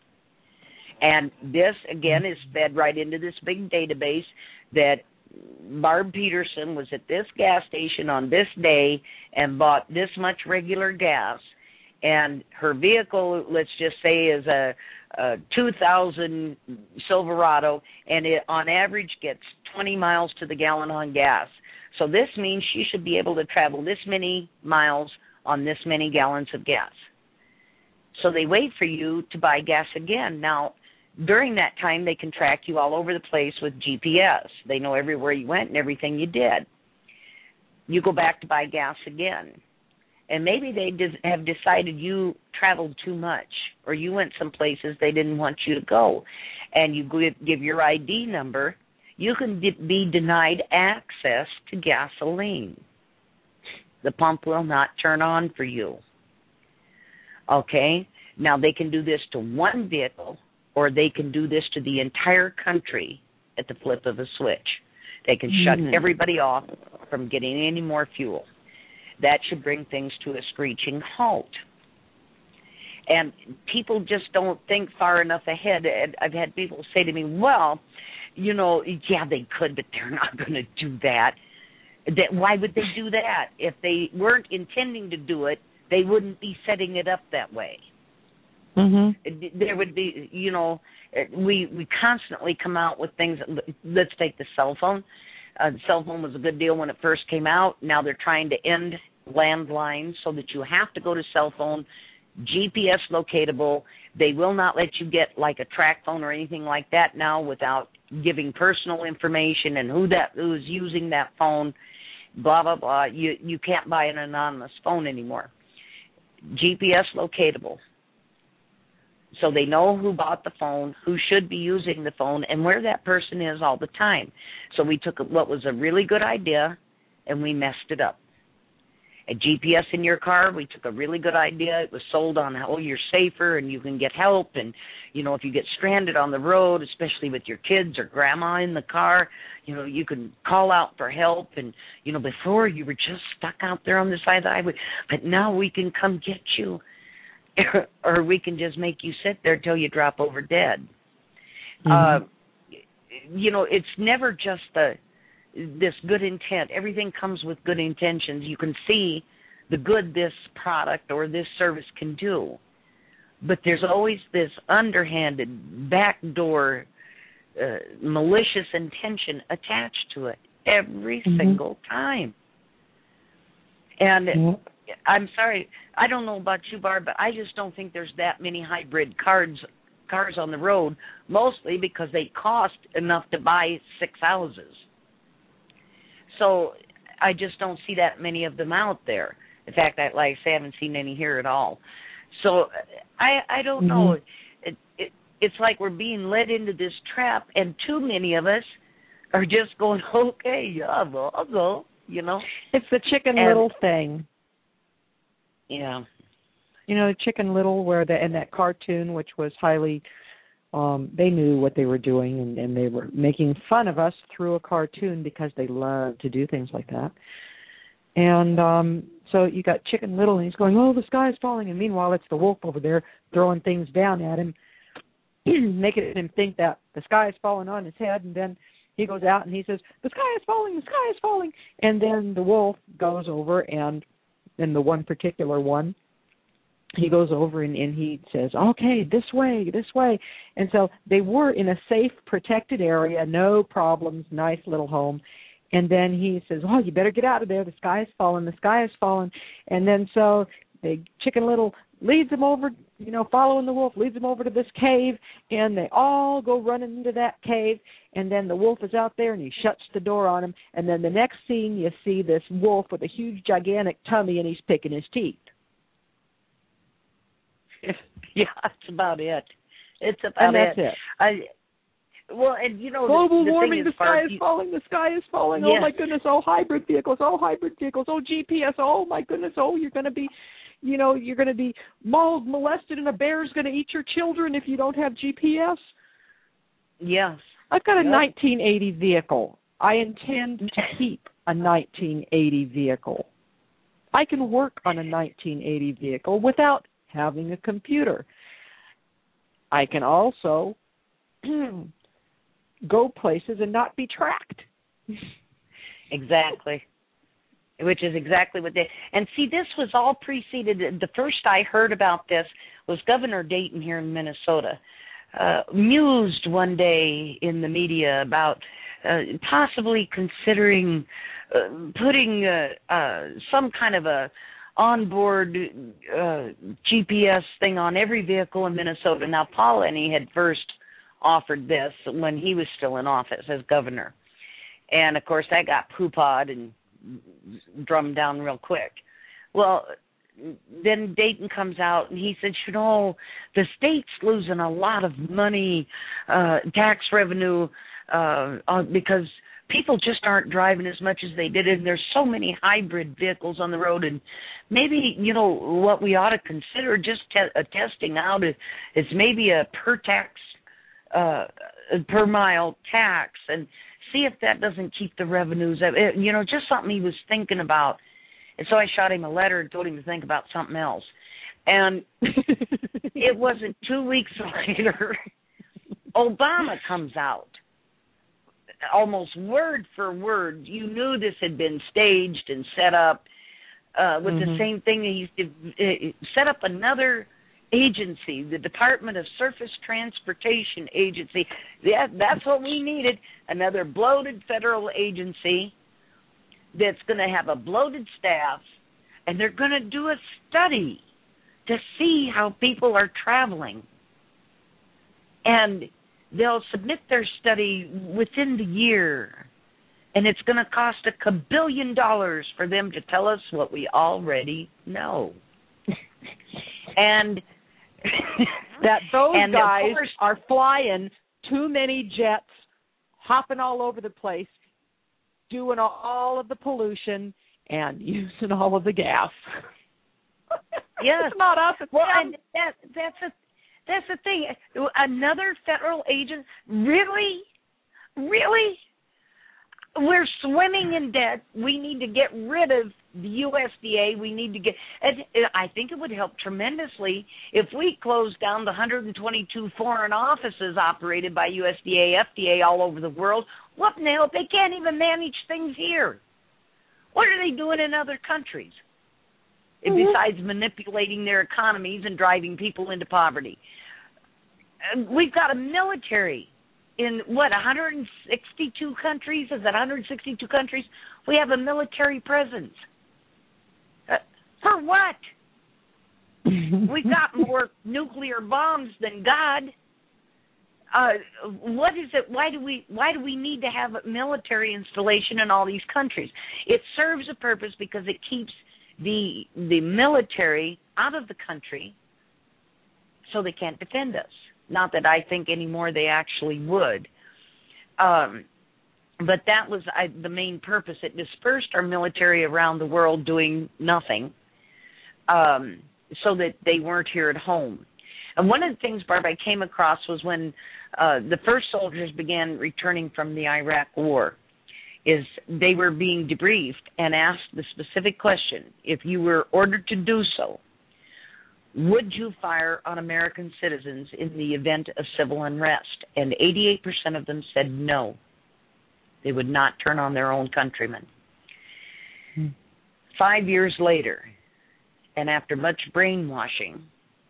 And this, again, is fed right into this big database that Barb Peterson was at this gas station on this day and bought this much regular gas. And her vehicle, let's just say, is a, a two thousand Silverado, and it on average gets twenty miles to the gallon on gas. So this means she should be able to travel this many miles on this many gallons of gas. So they wait for you to buy gas again. Now, during that time, they can track you all over the place with G P S. They know everywhere you went and everything you did. You go back to buy gas again. And maybe they have decided you traveled too much or you went some places they didn't want you to go. And you give your I D number, you can be denied access to gasoline. The pump will not turn on for you. Okay? Now, they can do this to one vehicle, or they can do this to the entire country at the flip of a switch. They can mm-hmm. shut everybody off from getting any more fuel. That should bring things to a screeching halt. And people just don't think far enough ahead. And I've had people say to me, well, you know, yeah, they could, but they're not going to do that. That. Why would they do that? If they weren't intending to do it, they wouldn't be setting it up that way. Mm-hmm. There would be, you know, we we constantly come out with things. Let's take the cell phone. Uh, the cell phone was a good deal when it first came out. Now they're trying to end landlines so that you have to go to cell phone, G P S locatable. They will not let you get like a track phone or anything like that now without giving personal information and who that who's using that phone. Blah blah blah. You you can't buy an anonymous phone anymore. G P S locatable. So they know who bought the phone, who should be using the phone, and where that person is all the time. So we took what was a really good idea, and we messed it up. A G P S in your car, we took a really good idea. It was sold on how you're safer and you can get help. And, you know, if you get stranded on the road, especially with your kids or grandma in the car, you know, you can call out for help. And, you know, before you were just stuck out there on the side of the highway, but now we can come get you. Or we can just make you sit there till you drop over dead. Mm-hmm. Uh, you know, it's never just the this good intent. Everything comes with good intentions. You can see the good this product or this service can do. But there's always this underhanded, backdoor, uh, malicious intention attached to it every mm-hmm. single time. And mm-hmm. I'm sorry, I don't know about you, Barb, but I just don't think there's that many hybrid cars cars on the road, mostly because they cost enough to buy six houses. So I just don't see that many of them out there. In fact, I, like I say, I haven't seen any here at all. So I I don't mm-hmm. know. It, it, it's like we're being led into this trap, and too many of us are just going, okay, yeah, well, I'll go, you know. It's the Chicken and, Little thing. Yeah. You know, Chicken Little, where the in that cartoon, which was highly, um, they knew what they were doing, and, and they were making fun of us through a cartoon because they love to do things like that. And um, so you got Chicken Little, and he's going, oh, the sky is falling. And meanwhile, it's the wolf over there throwing things down at him, making him think that the sky is falling on his head. And then he goes out and he says, the sky is falling, the sky is falling. And then the wolf goes over and in the one particular one, he goes over and, and he says, okay, this way, this way. And so they were in a safe, protected area, no problems, nice little home. And then he says, oh, you better get out of there. The sky is falling, the sky is falling. And then so the Chicken Little leads him over you know, following the wolf, leads them over to this cave, and they all go running into that cave, and then the wolf is out there, and he shuts the door on them, and then the next scene you see this wolf with a huge, gigantic tummy, and he's picking his teeth. Yeah, that's about it. It's about and that's it. it. I, well, and you know, global the, the warming, thing the is, sky Barb, is you, falling, the sky is falling. yes. Oh, my goodness, oh, hybrid vehicles, oh, hybrid vehicles, oh, G P S, oh, my goodness, oh, you're going to be, you know, you're going to be mauled, molested, and a bear's going to eat your children if you don't have G P S. Yes. I've got a yep. nineteen eighty vehicle. I intend to keep a nineteen eighty vehicle. I can work on a nineteen eighty vehicle without having a computer. I can also go places and not be tracked. Exactly. Which is exactly what they... And see, this was all preceded... The first I heard about this was Governor Dayton here in Minnesota. Uh, mused one day in the media about uh, possibly considering uh, putting uh, uh, some kind of a onboard uh, G P S thing on every vehicle in Minnesota. Now, Paul Ennie had first offered this when he was still in office as governor. And, of course, that got poo-pawed and drummed down real quick. Well, then Dayton comes out and he said, you know, the state's losing a lot of money, uh, tax revenue, uh, uh, because people just aren't driving as much as they did, and there's so many hybrid vehicles on the road, and maybe, you know, what we ought to consider just te- uh, testing out is, is maybe a per tax, uh, per mile tax, and see if that doesn't keep the revenues up. It, you know, just something he was thinking about. And so I shot him a letter and told him to think about something else. And it wasn't two weeks later, Obama comes out, almost word for word. You knew this had been staged and set up uh, with mm-hmm. the same thing. He used to uh, set up another agency, the Department of Surface Transportation Agency. Yeah, that's what we needed, another bloated federal agency that's going to have a bloated staff, and they're going to do a study to see how people are traveling. And they'll submit their study within the year, and it's going to cost a kabillion dollars for them to tell us what we already know. And that those and guys course, are flying too many jets, hopping all over the place, doing all of the pollution and using all of the gas. Yes. It's not us. It's well, them. and that, that's a that's the thing. Another federal agent, really, really, we're swimming in debt. We need to get rid of the U S D A. We need to get. And I think it would help tremendously if we closed down the one hundred twenty-two foreign offices operated by U S D A, F D A all over the world. What in the hell? They can't even manage things here. What are they doing in other countries? Mm-hmm. Besides manipulating their economies and driving people into poverty. We've got a military in, what, one hundred sixty-two countries? Is that one hundred sixty-two countries? We have a military presence. Uh, for what? We've got more nuclear bombs than God. Uh, what is it? Why do we? Why do we need to have a military installation in all these countries? It serves a purpose because it keeps the the military out of the country, so they can't defend us. Not that I think anymore they actually would. Um, but that was I, the main purpose. It dispersed our military around the world doing nothing, um, so that they weren't here at home. And one of the things, Barb, I came across was when uh, the first soldiers began returning from the Iraq War, is they were being debriefed and asked the specific question, if you were ordered to do so, would you fire on American citizens in the event of civil unrest? And eighty-eight percent of them said no. They would not turn on their own countrymen. Hmm. Five years later, and after much brainwashing,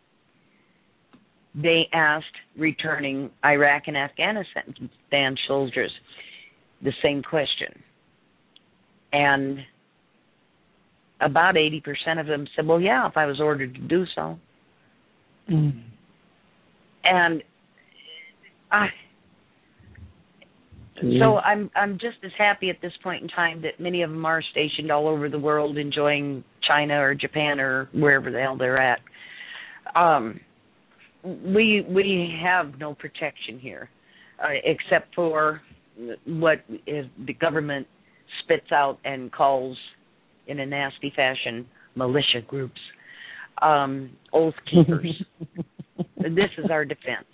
they asked returning Iraq and Afghanistan soldiers the same question. And about eighty percent of them said, well, yeah, if I was ordered to do so. Mm. And I, Mm. so I'm I'm just as happy at this point in time that many of them are stationed all over the world, enjoying China or Japan or wherever the hell they're at. Um, we we have no protection here, uh, except for what is the government spits out and calls, in a nasty fashion, militia groups, um, oath keepers. This is our defense.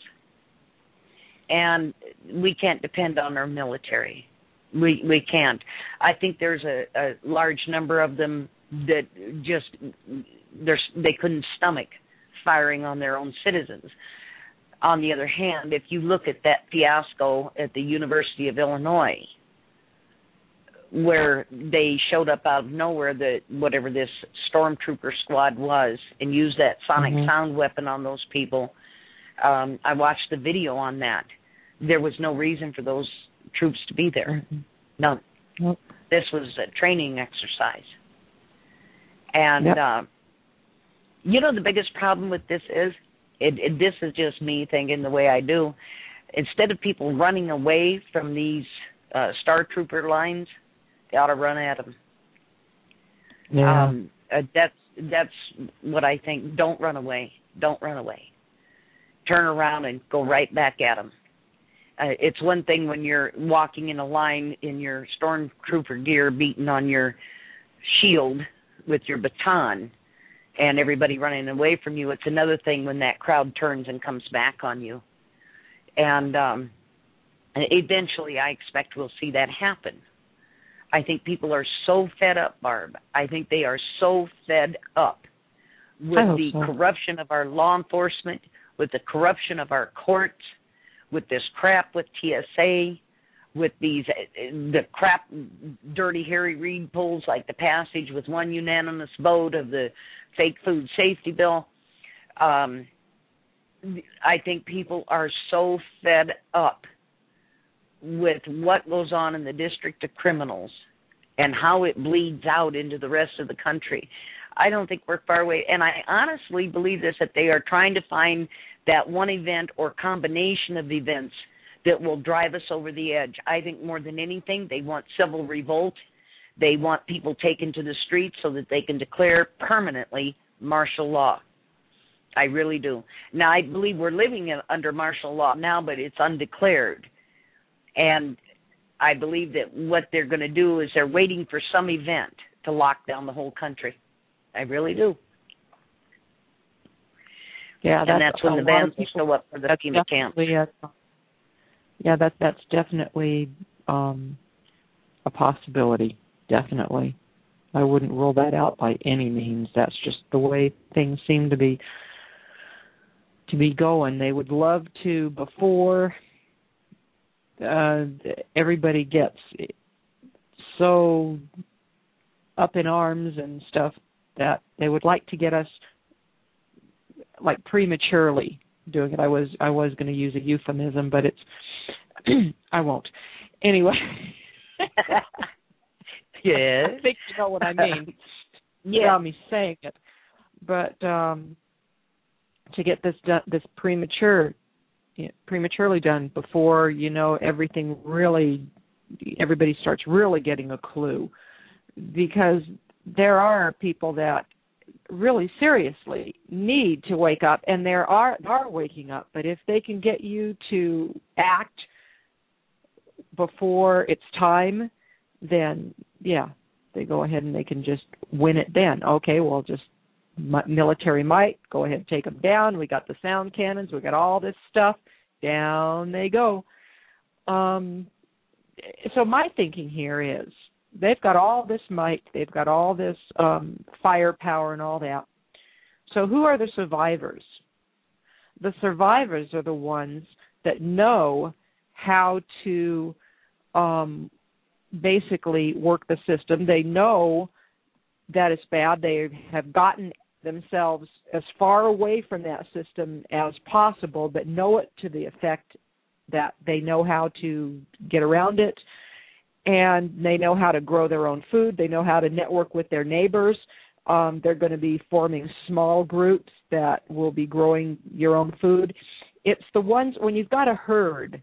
And we can't depend on our military. We we can't. I think there's a, a large number of them that just there's, they couldn't stomach firing on their own citizens. On the other hand, if you look at that fiasco at the University of Illinois, where they showed up out of nowhere, the whatever this stormtrooper squad was, and used that sonic mm-hmm. sound weapon on those people, um, I watched the video on that. There was no reason for those troops to be there. Mm-hmm. None. Nope. This was a training exercise. And, yep. uh, you know, the biggest problem with this is, it, it, this is just me thinking the way I do. Instead of people running away from these uh, Star Trooper lines, they ought to run at them. Yeah. Um, uh, that's, that's what I think. Don't run away. Don't run away. Turn around and go right back at them. Uh, it's one thing when you're walking in a line in your stormtrooper gear, beating on your shield with your baton, and everybody running away from you. It's another thing when that crowd turns and comes back on you. And um, eventually, I expect we'll see that happen. I think people are so fed up, Barb. I think they are so fed up with the so. corruption of our law enforcement, with the corruption of our courts, with this crap with T S A, with these the crap dirty Harry Reid pulls like the passage with one unanimous vote of the fake food safety bill. Um, I think people are so fed up with what goes on in the District of Criminals and how it bleeds out into the rest of the country. I don't think we're far away. And I honestly believe this, that they are trying to find that one event or combination of events that will drive us over the edge. I think more than anything, they want civil revolt. They want people taken to the streets so that they can declare permanently martial law. I really do. Now, I believe we're living in, under martial law now, but it's undeclared. And I believe that what they're going to do is they're waiting for some event to lock down the whole country. I really do. Yeah, and that's, that's when the bands will show up for the FEMA camps. Uh, yeah, that that's definitely um, a possibility. Definitely, I wouldn't rule that out by any means. That's just the way things seem to be to be going. They would love to before uh, everybody gets so up in arms and stuff that they would like to get us like prematurely doing it. I was I was going to use a euphemism, but it's I won't. Anyway. Yeah. I think you know what I mean. Yeah. Without me saying it. But um, to get this done, this premature, you know, prematurely done before, you know, everything really, everybody starts really getting a clue. Because there are people that really seriously need to wake up, and there are are waking up. But if they can get you to act before it's time, then yeah, they go ahead and they can just win it then. Okay, well, just military might, go ahead and take them down. We got the sound cannons. We got all this stuff. Down they go. Um, so my thinking here is they've got all this might. They've got all this um, firepower and all that. So who are the survivors? The survivors are the ones that know how to um, basically work the system. They know that it's bad. They have gotten themselves as far away from that system as possible, but know it to the effect that they know how to get around it, and they know how to grow their own food. They know how to network with their neighbors. Um, they're going to be forming small groups that will be growing your own food. It's the ones when you've got a herd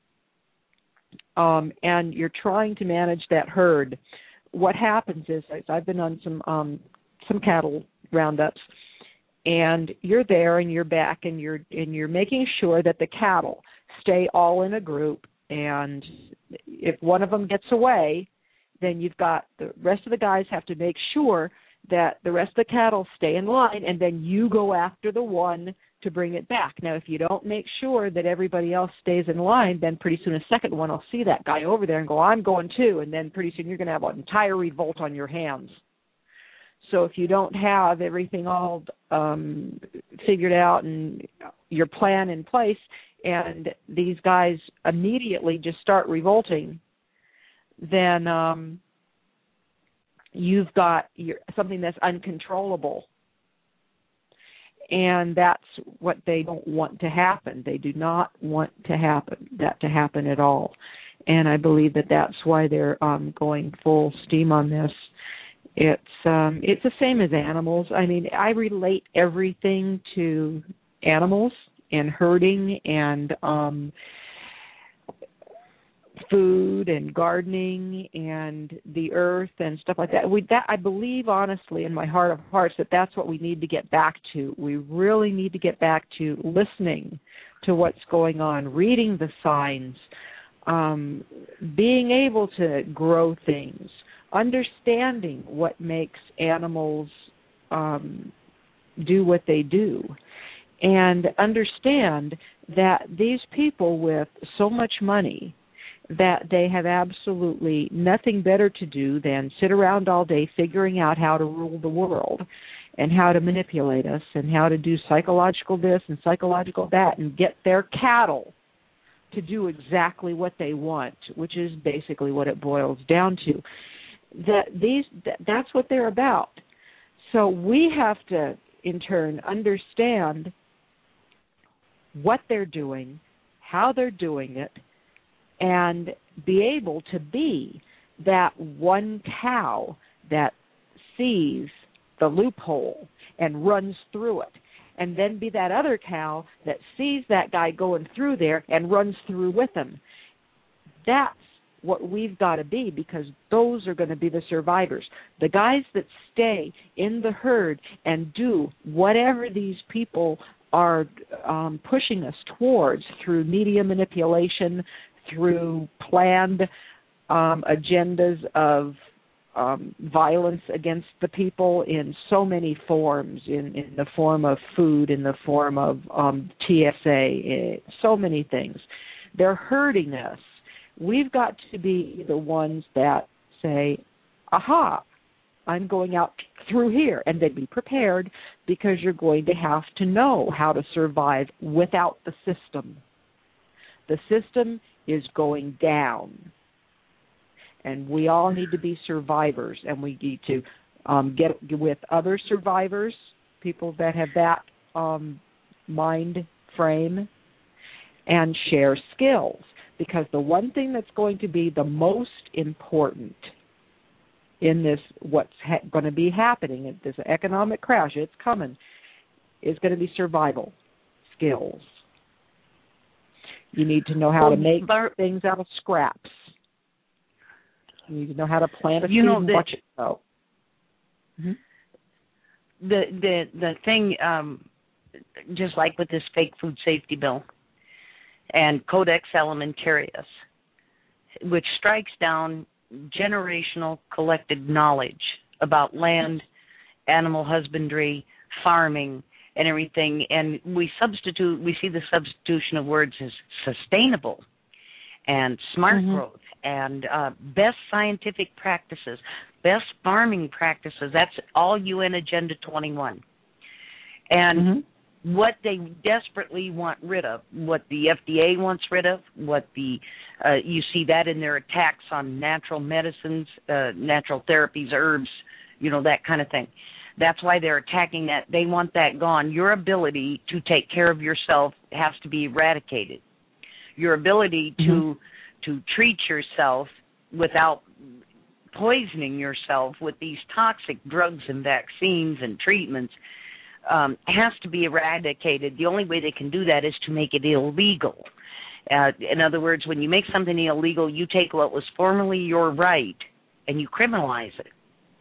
um, and you're trying to manage that herd. What happens is, I've been on some um, some cattle roundups, and you're there and you're back and you're and you're making sure that the cattle stay all in a group. And if one of them gets away, then you've got the rest of the guys have to make sure that the rest of the cattle stay in line, and then you go after the one to bring it back. Now, if you don't make sure that everybody else stays in line, then pretty soon a second one will see that guy over there and go, I'm going too, and then pretty soon you're going to have an entire revolt on your hands. So if you don't have everything all um, figured out and your plan in place, and these guys immediately just start revolting, then um, you've got your, something that's uncontrollable. And that's what they don't want to happen. They do not want to happen that to happen at all. And I believe that that's why they're um, going full steam on this. It's um, it's the same as animals. I mean, I relate everything to animals and herding and um, food and gardening and the earth and stuff like that. We, that I believe honestly in my heart of hearts that that's what we need to get back to. We really need to get back to listening to what's going on, reading the signs, um, being able to grow things, understanding what makes animals um, do what they do, and understand that these people with so much money that they have absolutely nothing better to do than sit around all day figuring out how to rule the world and how to manipulate us and how to do psychological this and psychological that and get their cattle to do exactly what they want, which is basically what it boils down to. That these that, that's what they're about. So we have to, in turn, understand what they're doing, how they're doing it, and be able to be that one cow that sees the loophole and runs through it, and then be that other cow that sees that guy going through there and runs through with him. That's what we've got to be, because those are going to be the survivors. The guys that stay in the herd and do whatever these people are um, pushing us towards through media manipulation, through planned um, agendas of um, violence against the people in so many forms, in, in the form of food, in the form of um, T S A, so many things. They're hurting us. We've got to be the ones that say, aha, I'm going out through here, and then be prepared, because you're going to have to know how to survive without the system. The system is going down, and we all need to be survivors, and we need to um, get with other survivors, people that have that um, mind frame, and share skills, because the one thing that's going to be the most important in this, what's ha- going to be happening in this economic crash, it's coming, is going to be survival skills. You need to know how well, to make Bar- things out of scraps. You need to know how to plant a seed and watch it grow. Mm-hmm. The the the thing, um, just like with this fake food safety bill and Codex Alimentarius, which strikes down generational collected knowledge about land, animal husbandry, farming, and everything, and we substitute, we see the substitution of words as sustainable and smart mm-hmm. growth and uh, best scientific practices, best farming practices. That's all U N Agenda twenty-one. And mm-hmm. what they desperately want rid of, what the F D A wants rid of, what the, uh, you see that in their attacks on natural medicines, uh, natural therapies, herbs, you know, that kind of thing. That's why they're attacking that. They want that gone. Your ability to take care of yourself has to be eradicated. Your ability to mm-hmm. to treat yourself without poisoning yourself with these toxic drugs and vaccines and treatments um, has to be eradicated. The only way they can do that is to make it illegal. Uh, in other words, when you make something illegal, you take what was formerly your right and you criminalize it.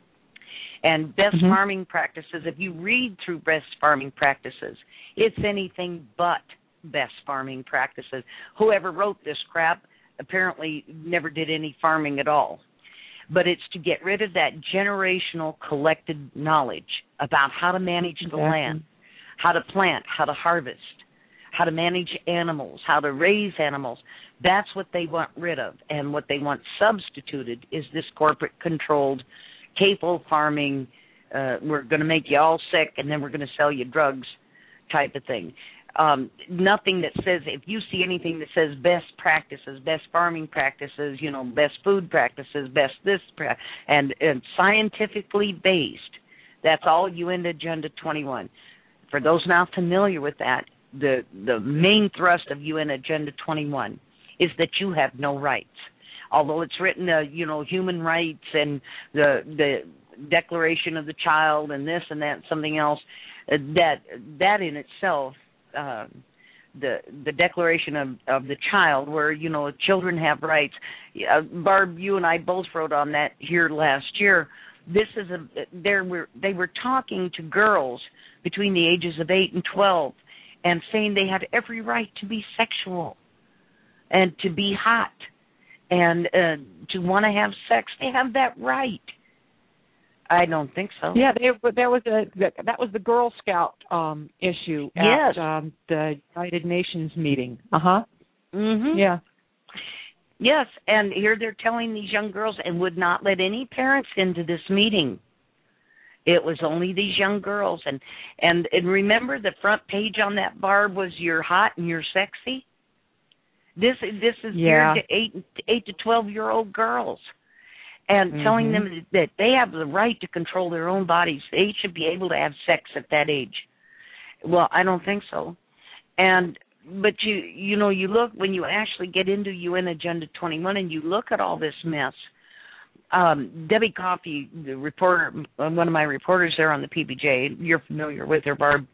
And best mm-hmm. farming practices, if you read through best farming practices, it's anything but best farming practices. Whoever wrote this crap apparently never did any farming at all. But it's to get rid of that generational collected knowledge about how to manage exactly. the land, how to plant, how to harvest, how to manage animals, how to raise animals. That's what they want rid of. And what they want substituted is this corporate-controlled capable farming, uh, we're going to make you all sick and then we're going to sell you drugs type of thing. Um, nothing that says, if you see anything that says best practices, best farming practices, you know, best food practices, best this, and, and scientifically based, that's all U N Agenda twenty-one. For those not familiar with that, the, the main thrust of U N Agenda twenty-one is that you have no rights. Although it's written, uh, you know, human rights and the the Declaration of the Child and this and that and something else, uh, that that in itself, uh, the the Declaration of, of the Child, where, you know, children have rights. Uh, Barb, you and I both wrote on that here last year. This is a there were they were talking to girls between the ages of eight and twelve and saying they had every right to be sexual and to be hot. And uh, to want to have sex, they have that right. I don't think so. Yeah, they, there was a that was the Girl Scout um, issue at yes. um, the United Nations meeting. Uh huh. Mhm. Yeah. Yes, and here they're telling these young girls, and would not let any parents into this meeting. It was only these young girls, and and and remember the front page on that, Barb, was "You're hot and you're sexy." This this is yeah. geared to eight eight to twelve year old girls, and mm-hmm. telling them that they have the right to control their own bodies. They should be able to have sex at that age. Well, I don't think so. And but you you know you look when you actually get into U N Agenda twenty-one and you look at all this mess. Um, Debbie Coffey, the reporter, one of my reporters there on the P B J, you're familiar with her, Barb.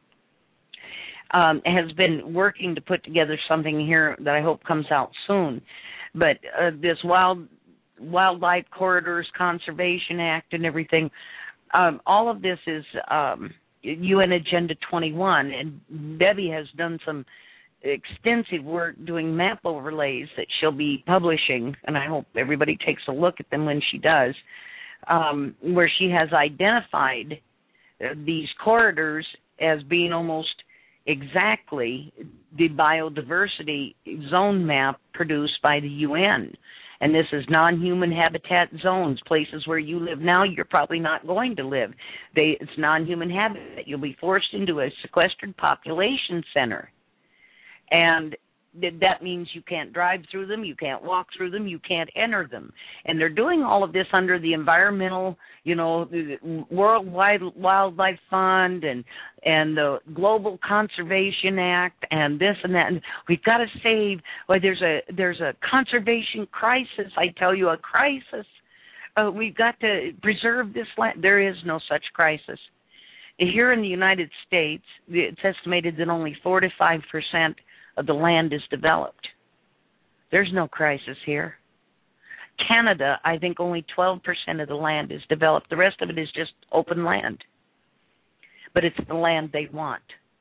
Um, has been working to put together something here that I hope comes out soon. But uh, this Wild Wildlife Corridors Conservation Act and everything, um, all of this is um, U N Agenda twenty-one. And Debbie has done some extensive work doing map overlays that she'll be publishing, and I hope everybody takes a look at them when she does, um, where she has identified uh, these corridors as being almost exactly the biodiversity zone map produced by the U N. And this is non-human habitat zones, places where you live now you're probably not going to live. They, it's non-human habitat. You'll be forced into a sequestered population center. And that means you can't drive through them, you can't walk through them, you can't enter them. And they're doing all of this under the environmental, you know, World Wildlife Fund and and the Global Conservation Act and this and that. And we've got to save. Well, there's a there's a conservation crisis. I tell you, a crisis. Uh, we've got to preserve this land. There is no such crisis. Here in the United States, it's estimated that only four to five percent of the land is developed. There's no crisis here. Canada, I think only twelve percent of the land is developed. The rest of it is just open land. But it's the land they want.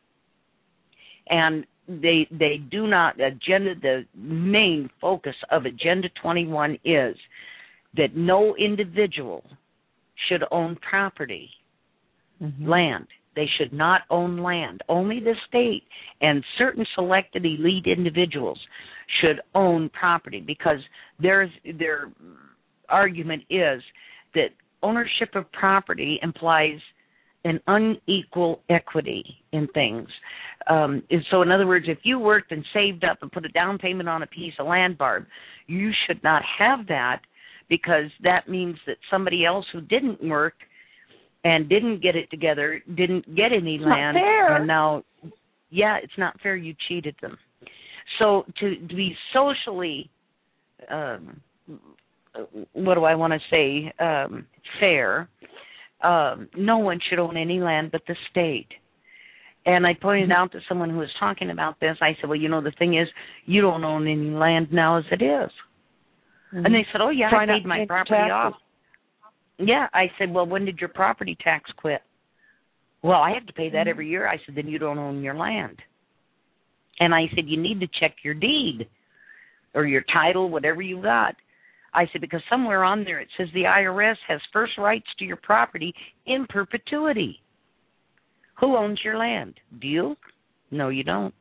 And they they do not, agenda, the main focus of Agenda twenty-one is that no individual should own property, mm-hmm. land. They should not own land. Only the state and certain selected elite individuals should own property, because their their argument is that ownership of property implies an unequal equity in things. Um, and so, in other words, if you worked and saved up and put a down payment on a piece of land, Barb, you should not have that, because that means that somebody else who didn't work and didn't get it together, didn't get any it's land, not fair. And now, yeah, it's not fair. You cheated them. So to, to be socially, um, what do I want to say, um, fair, um, no one should own any land but the state. And I pointed out to someone who was talking about this, I said, well, you know, the thing is, you don't own any land now as it is. Mm-hmm. And they said, oh, yeah, Try I paid my property off. Yeah, I said, well, when did your property tax quit? Well, I have to pay that mm-hmm. every year. I said, then you don't own your land. And I said, you need to check your deed or your title, whatever you got. I said, because somewhere on there it says the I R S has first rights to your property in perpetuity. Who owns your land? Do you? No, you don't.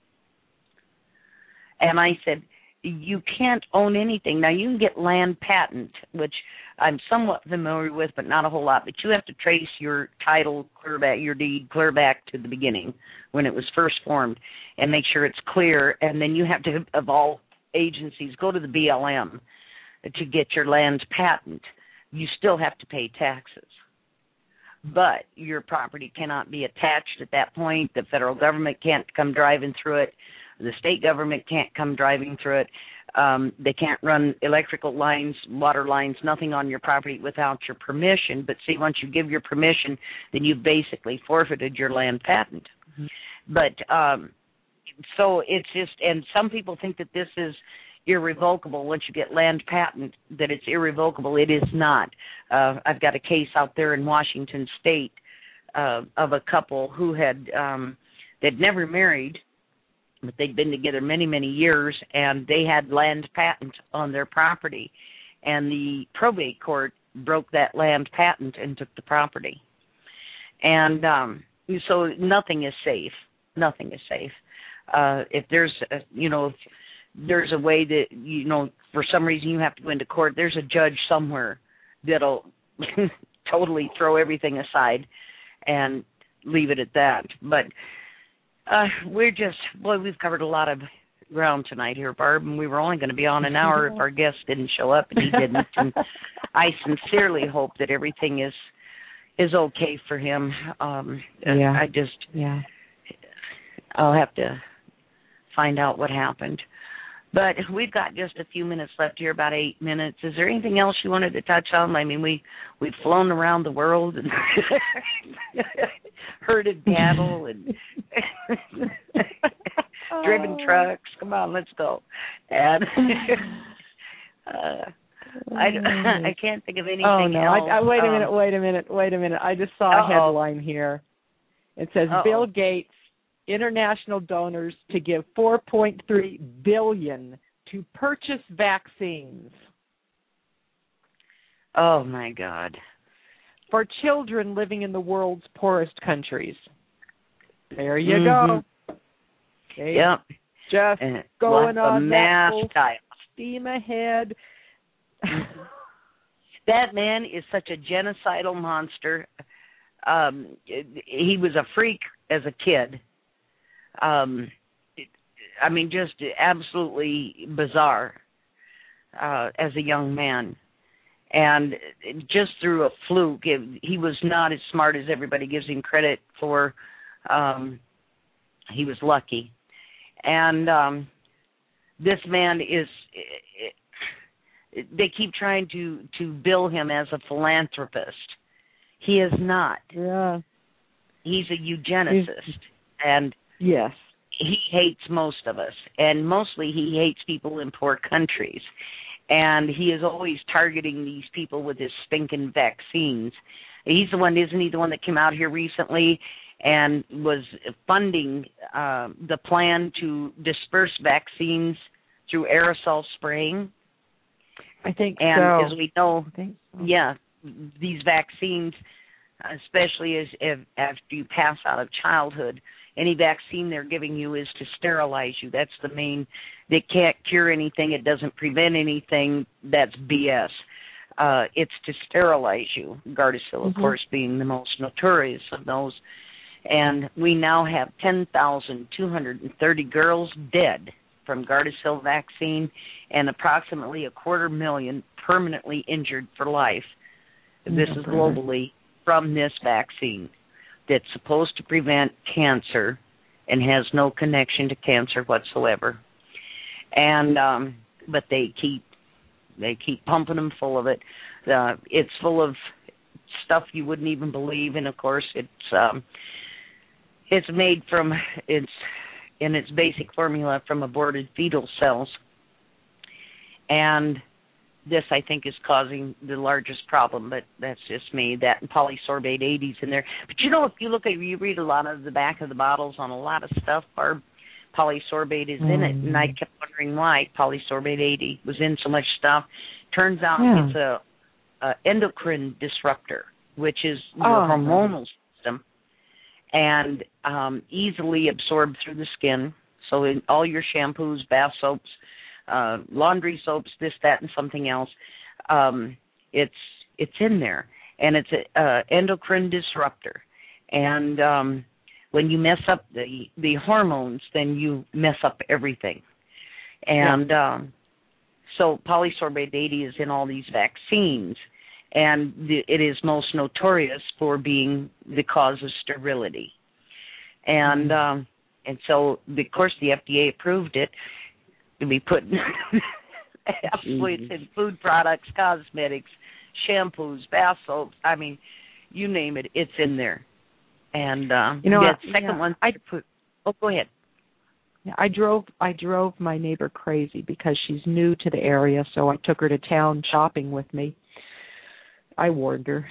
And I said, you can't own anything. Now, you can get land patent, which I'm somewhat familiar with, but not a whole lot. But you have to trace your title, clear back, your deed, clear back to the beginning when it was first formed and make sure it's clear. And then you have to, of all agencies, go to the B L M to get your land patent. You still have to pay taxes. But your property cannot be attached at that point. The federal government can't come driving through it. The state government can't come driving through it. Um, they can't run electrical lines, water lines, nothing on your property without your permission. But see, once you give your permission, then you've basically forfeited your land patent. Mm-hmm. But um, so it's just, and some people think that this is irrevocable once you get land patent, that it's irrevocable. It is not. Uh, I've got a case out there in Washington State uh, of a couple who had um, they'd never married, but they'd been together many, many years, and they had land patent on their property, and the probate court broke that land patent and took the property. And um, so nothing is safe. Nothing is safe. Uh, if there's, a, you know, if there's a way that, you know, for some reason you have to go into court, there's a judge somewhere that'll totally throw everything aside and leave it at that. But uh, we're just, boy, we've covered a lot of ground tonight here, Barb, and we were only going to be on an hour if our guest didn't show up, and he didn't. And I sincerely hope that everything is is okay for him. Um, yeah. I just, yeah. I'll have to find out what happened. But we've got just a few minutes left here, about eight minutes. Is there anything else you wanted to touch on? I mean, we, we've flown around the world and herded cattle and driven trucks. Come on, let's go. And uh, I, I can't think of anything oh, no. else. I, I, wait a um, minute, wait a minute, wait a minute. I just saw a uh-oh. headline here. It says, uh-oh. Bill Gates, international donors to give four point three billion dollars to purchase vaccines. Oh, my God. For children living in the world's poorest countries. There you mm-hmm. go. Okay. Yep. Just and going on that full type. steam ahead. That man is such a genocidal monster. Um, he was a freak as a kid. Um, I mean, just absolutely bizarre uh, as a young man. And just through a fluke, it, he was not as smart as everybody gives him credit for. Um, he was lucky. And um, this man is, they keep trying to, to bill him as a philanthropist. He is not. Yeah. He's a eugenicist. He's, and yes. He hates most of us, and mostly he hates people in poor countries. And he is always targeting these people with his stinking vaccines. He's the one, isn't he the one that came out here recently and was funding uh, the plan to disperse vaccines through aerosol spraying? I think and so. And as we know, I think so. yeah, these vaccines, especially as if, after you pass out of childhood, any vaccine they're giving you is to sterilize you. That's the main. They can't cure anything. It doesn't prevent anything. That's B S. Uh, it's to sterilize you. Gardasil, mm-hmm. of course, being the most notorious of those. And we now have ten thousand two hundred thirty girls dead from Gardasil vaccine and approximately a quarter million permanently injured for life. Mm-hmm. This is globally from this vaccine that's supposed to prevent cancer and has no connection to cancer whatsoever. And um, but they keep they keep pumping them full of it. Uh, it's full of stuff you wouldn't even believe, and of course it's um, it's made from, it's in its basic formula from aborted fetal cells. And this, I think, is causing the largest problem, but that's just me. That and polysorbate eighty is in there. But, you know, if you look at, you read a lot of the back of the bottles on a lot of stuff, Barb, polysorbate is mm. in it. And I kept wondering why polysorbate eighty was in so much stuff. Turns out yeah. it's a, a endocrine disruptor, which is your oh. hormonal system, and um, easily absorbed through the skin. So in all your shampoos, bath soaps, uh, laundry soaps, this, that, and something else, um, it's it's in there, and it's an uh, endocrine disruptor. And um, when you mess up the the hormones, then you mess up everything. And yeah. um, so polysorbate eighty is in all these vaccines. And the, it is most notorious for being the cause of sterility. And mm-hmm. um, and so, of course, the F D A approved it to be put in absolutely in food products, cosmetics, shampoos, bath soaps. I mean, you name it, it's in there. And uh, you know, the second yeah, one, I put. Oh, go ahead. Yeah, I drove. I drove my neighbor crazy because she's new to the area, so I took her to town shopping with me. I warned her.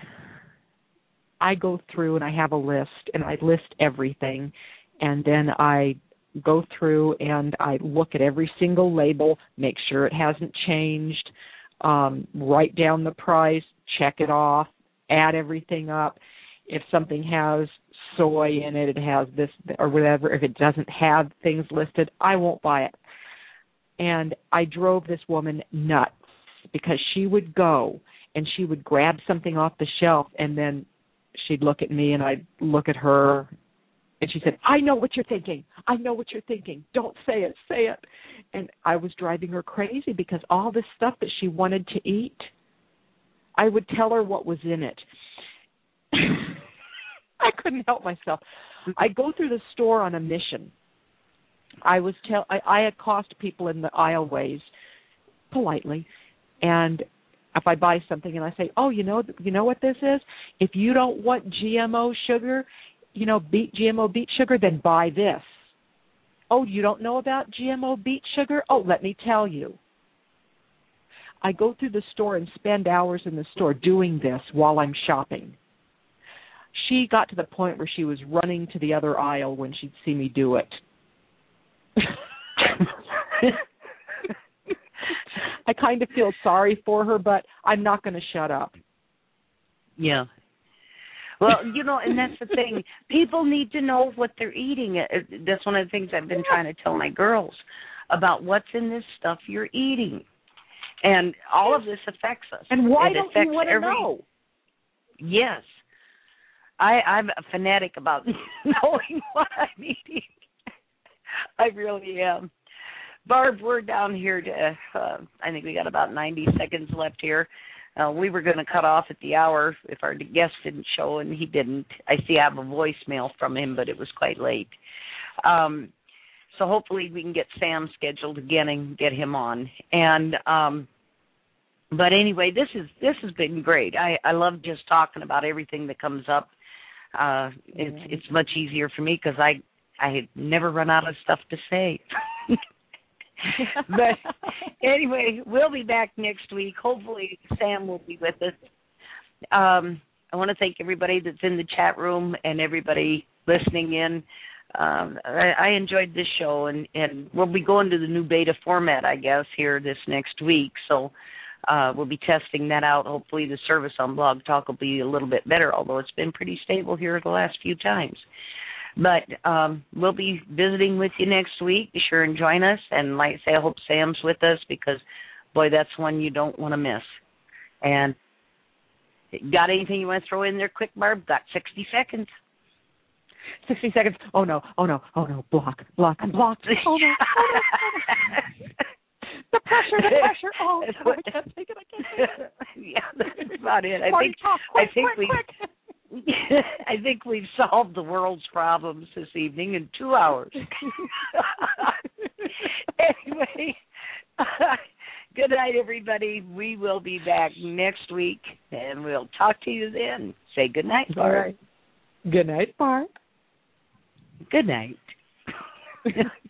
I go through and I have a list, and I list everything, and then I go through and I look at every single label, make sure it hasn't changed, um, write down the price, check it off, add everything up. If something has soy in it, it has this or whatever. If it doesn't have things listed, I won't buy it. And I drove this woman nuts because she would go and she would grab something off the shelf, and then she'd look at me, and I'd look at her, and she said, I know what you're thinking. I know what you're thinking. Don't say it. Say it. And I was driving her crazy because all this stuff that she wanted to eat, I would tell her what was in it. I couldn't help myself. I go through the store on a mission. I was tell I, I accost people in the aisleways politely, and if I buy something and I say, oh, you know, you know what this is? If you don't want G M O sugar, you know, beet, G M O beet sugar, then buy this. Oh, you don't know about G M O beet sugar? Oh, let me tell you. I go through the store and spend hours in the store doing this while I'm shopping. She got to the point where she was running to the other aisle when she'd see me do it. I kind of feel sorry for her, but I'm not going to shut up. Yeah. Well, you know, and that's the thing. People need to know what they're eating. That's one of the things I've been trying to tell my girls about what's in this stuff you're eating. And all of this affects us. And why it don't you want to every... know? Yes. I, I'm a fanatic about knowing what I'm eating. I really am. Barb, we're down here to, uh, I think we got about ninety seconds left here. Uh, we were going to cut off at the hour if our guest didn't show, and he didn't. I see I have a voicemail from him, but it was quite late. Um, so hopefully we can get Sam scheduled again and get him on. And um, but anyway, this is this has been great. I, I love just talking about everything that comes up. Uh, it's it's much easier for me because I I never run out of stuff to say. But anyway, we'll be back next week. Hopefully Sam will be with us. Um, I want to thank everybody that's in the chat room and everybody listening in. Um, I, I enjoyed this show, and, and we'll be going to the new beta format, I guess, here this next week. So uh, we'll be testing that out. Hopefully the service on Blog Talk will be a little bit better, although it's been pretty stable here the last few times. But um, we'll be visiting with you next week. Be sure and join us. And like I say, I hope Sam's with us because, boy, that's one you don't want to miss. And got anything you want to throw in there quick, Barb? Got sixty seconds. sixty seconds. Oh, no. Oh, no. Oh, no. Block. Block. I'm blocked. Oh, no. Oh, no. Oh, no. The pressure. The pressure. Oh, no, I can't take it. I can't take it. Yeah, that's about it. I Marty, think, talk. Quick, I think quick, we. quick. I think we've solved the world's problems this evening in two hours. Anyway, uh, good night, everybody. We will be back next week, and we'll talk to you then. Say good night, Barb. All right. Good night, Barb. Good night.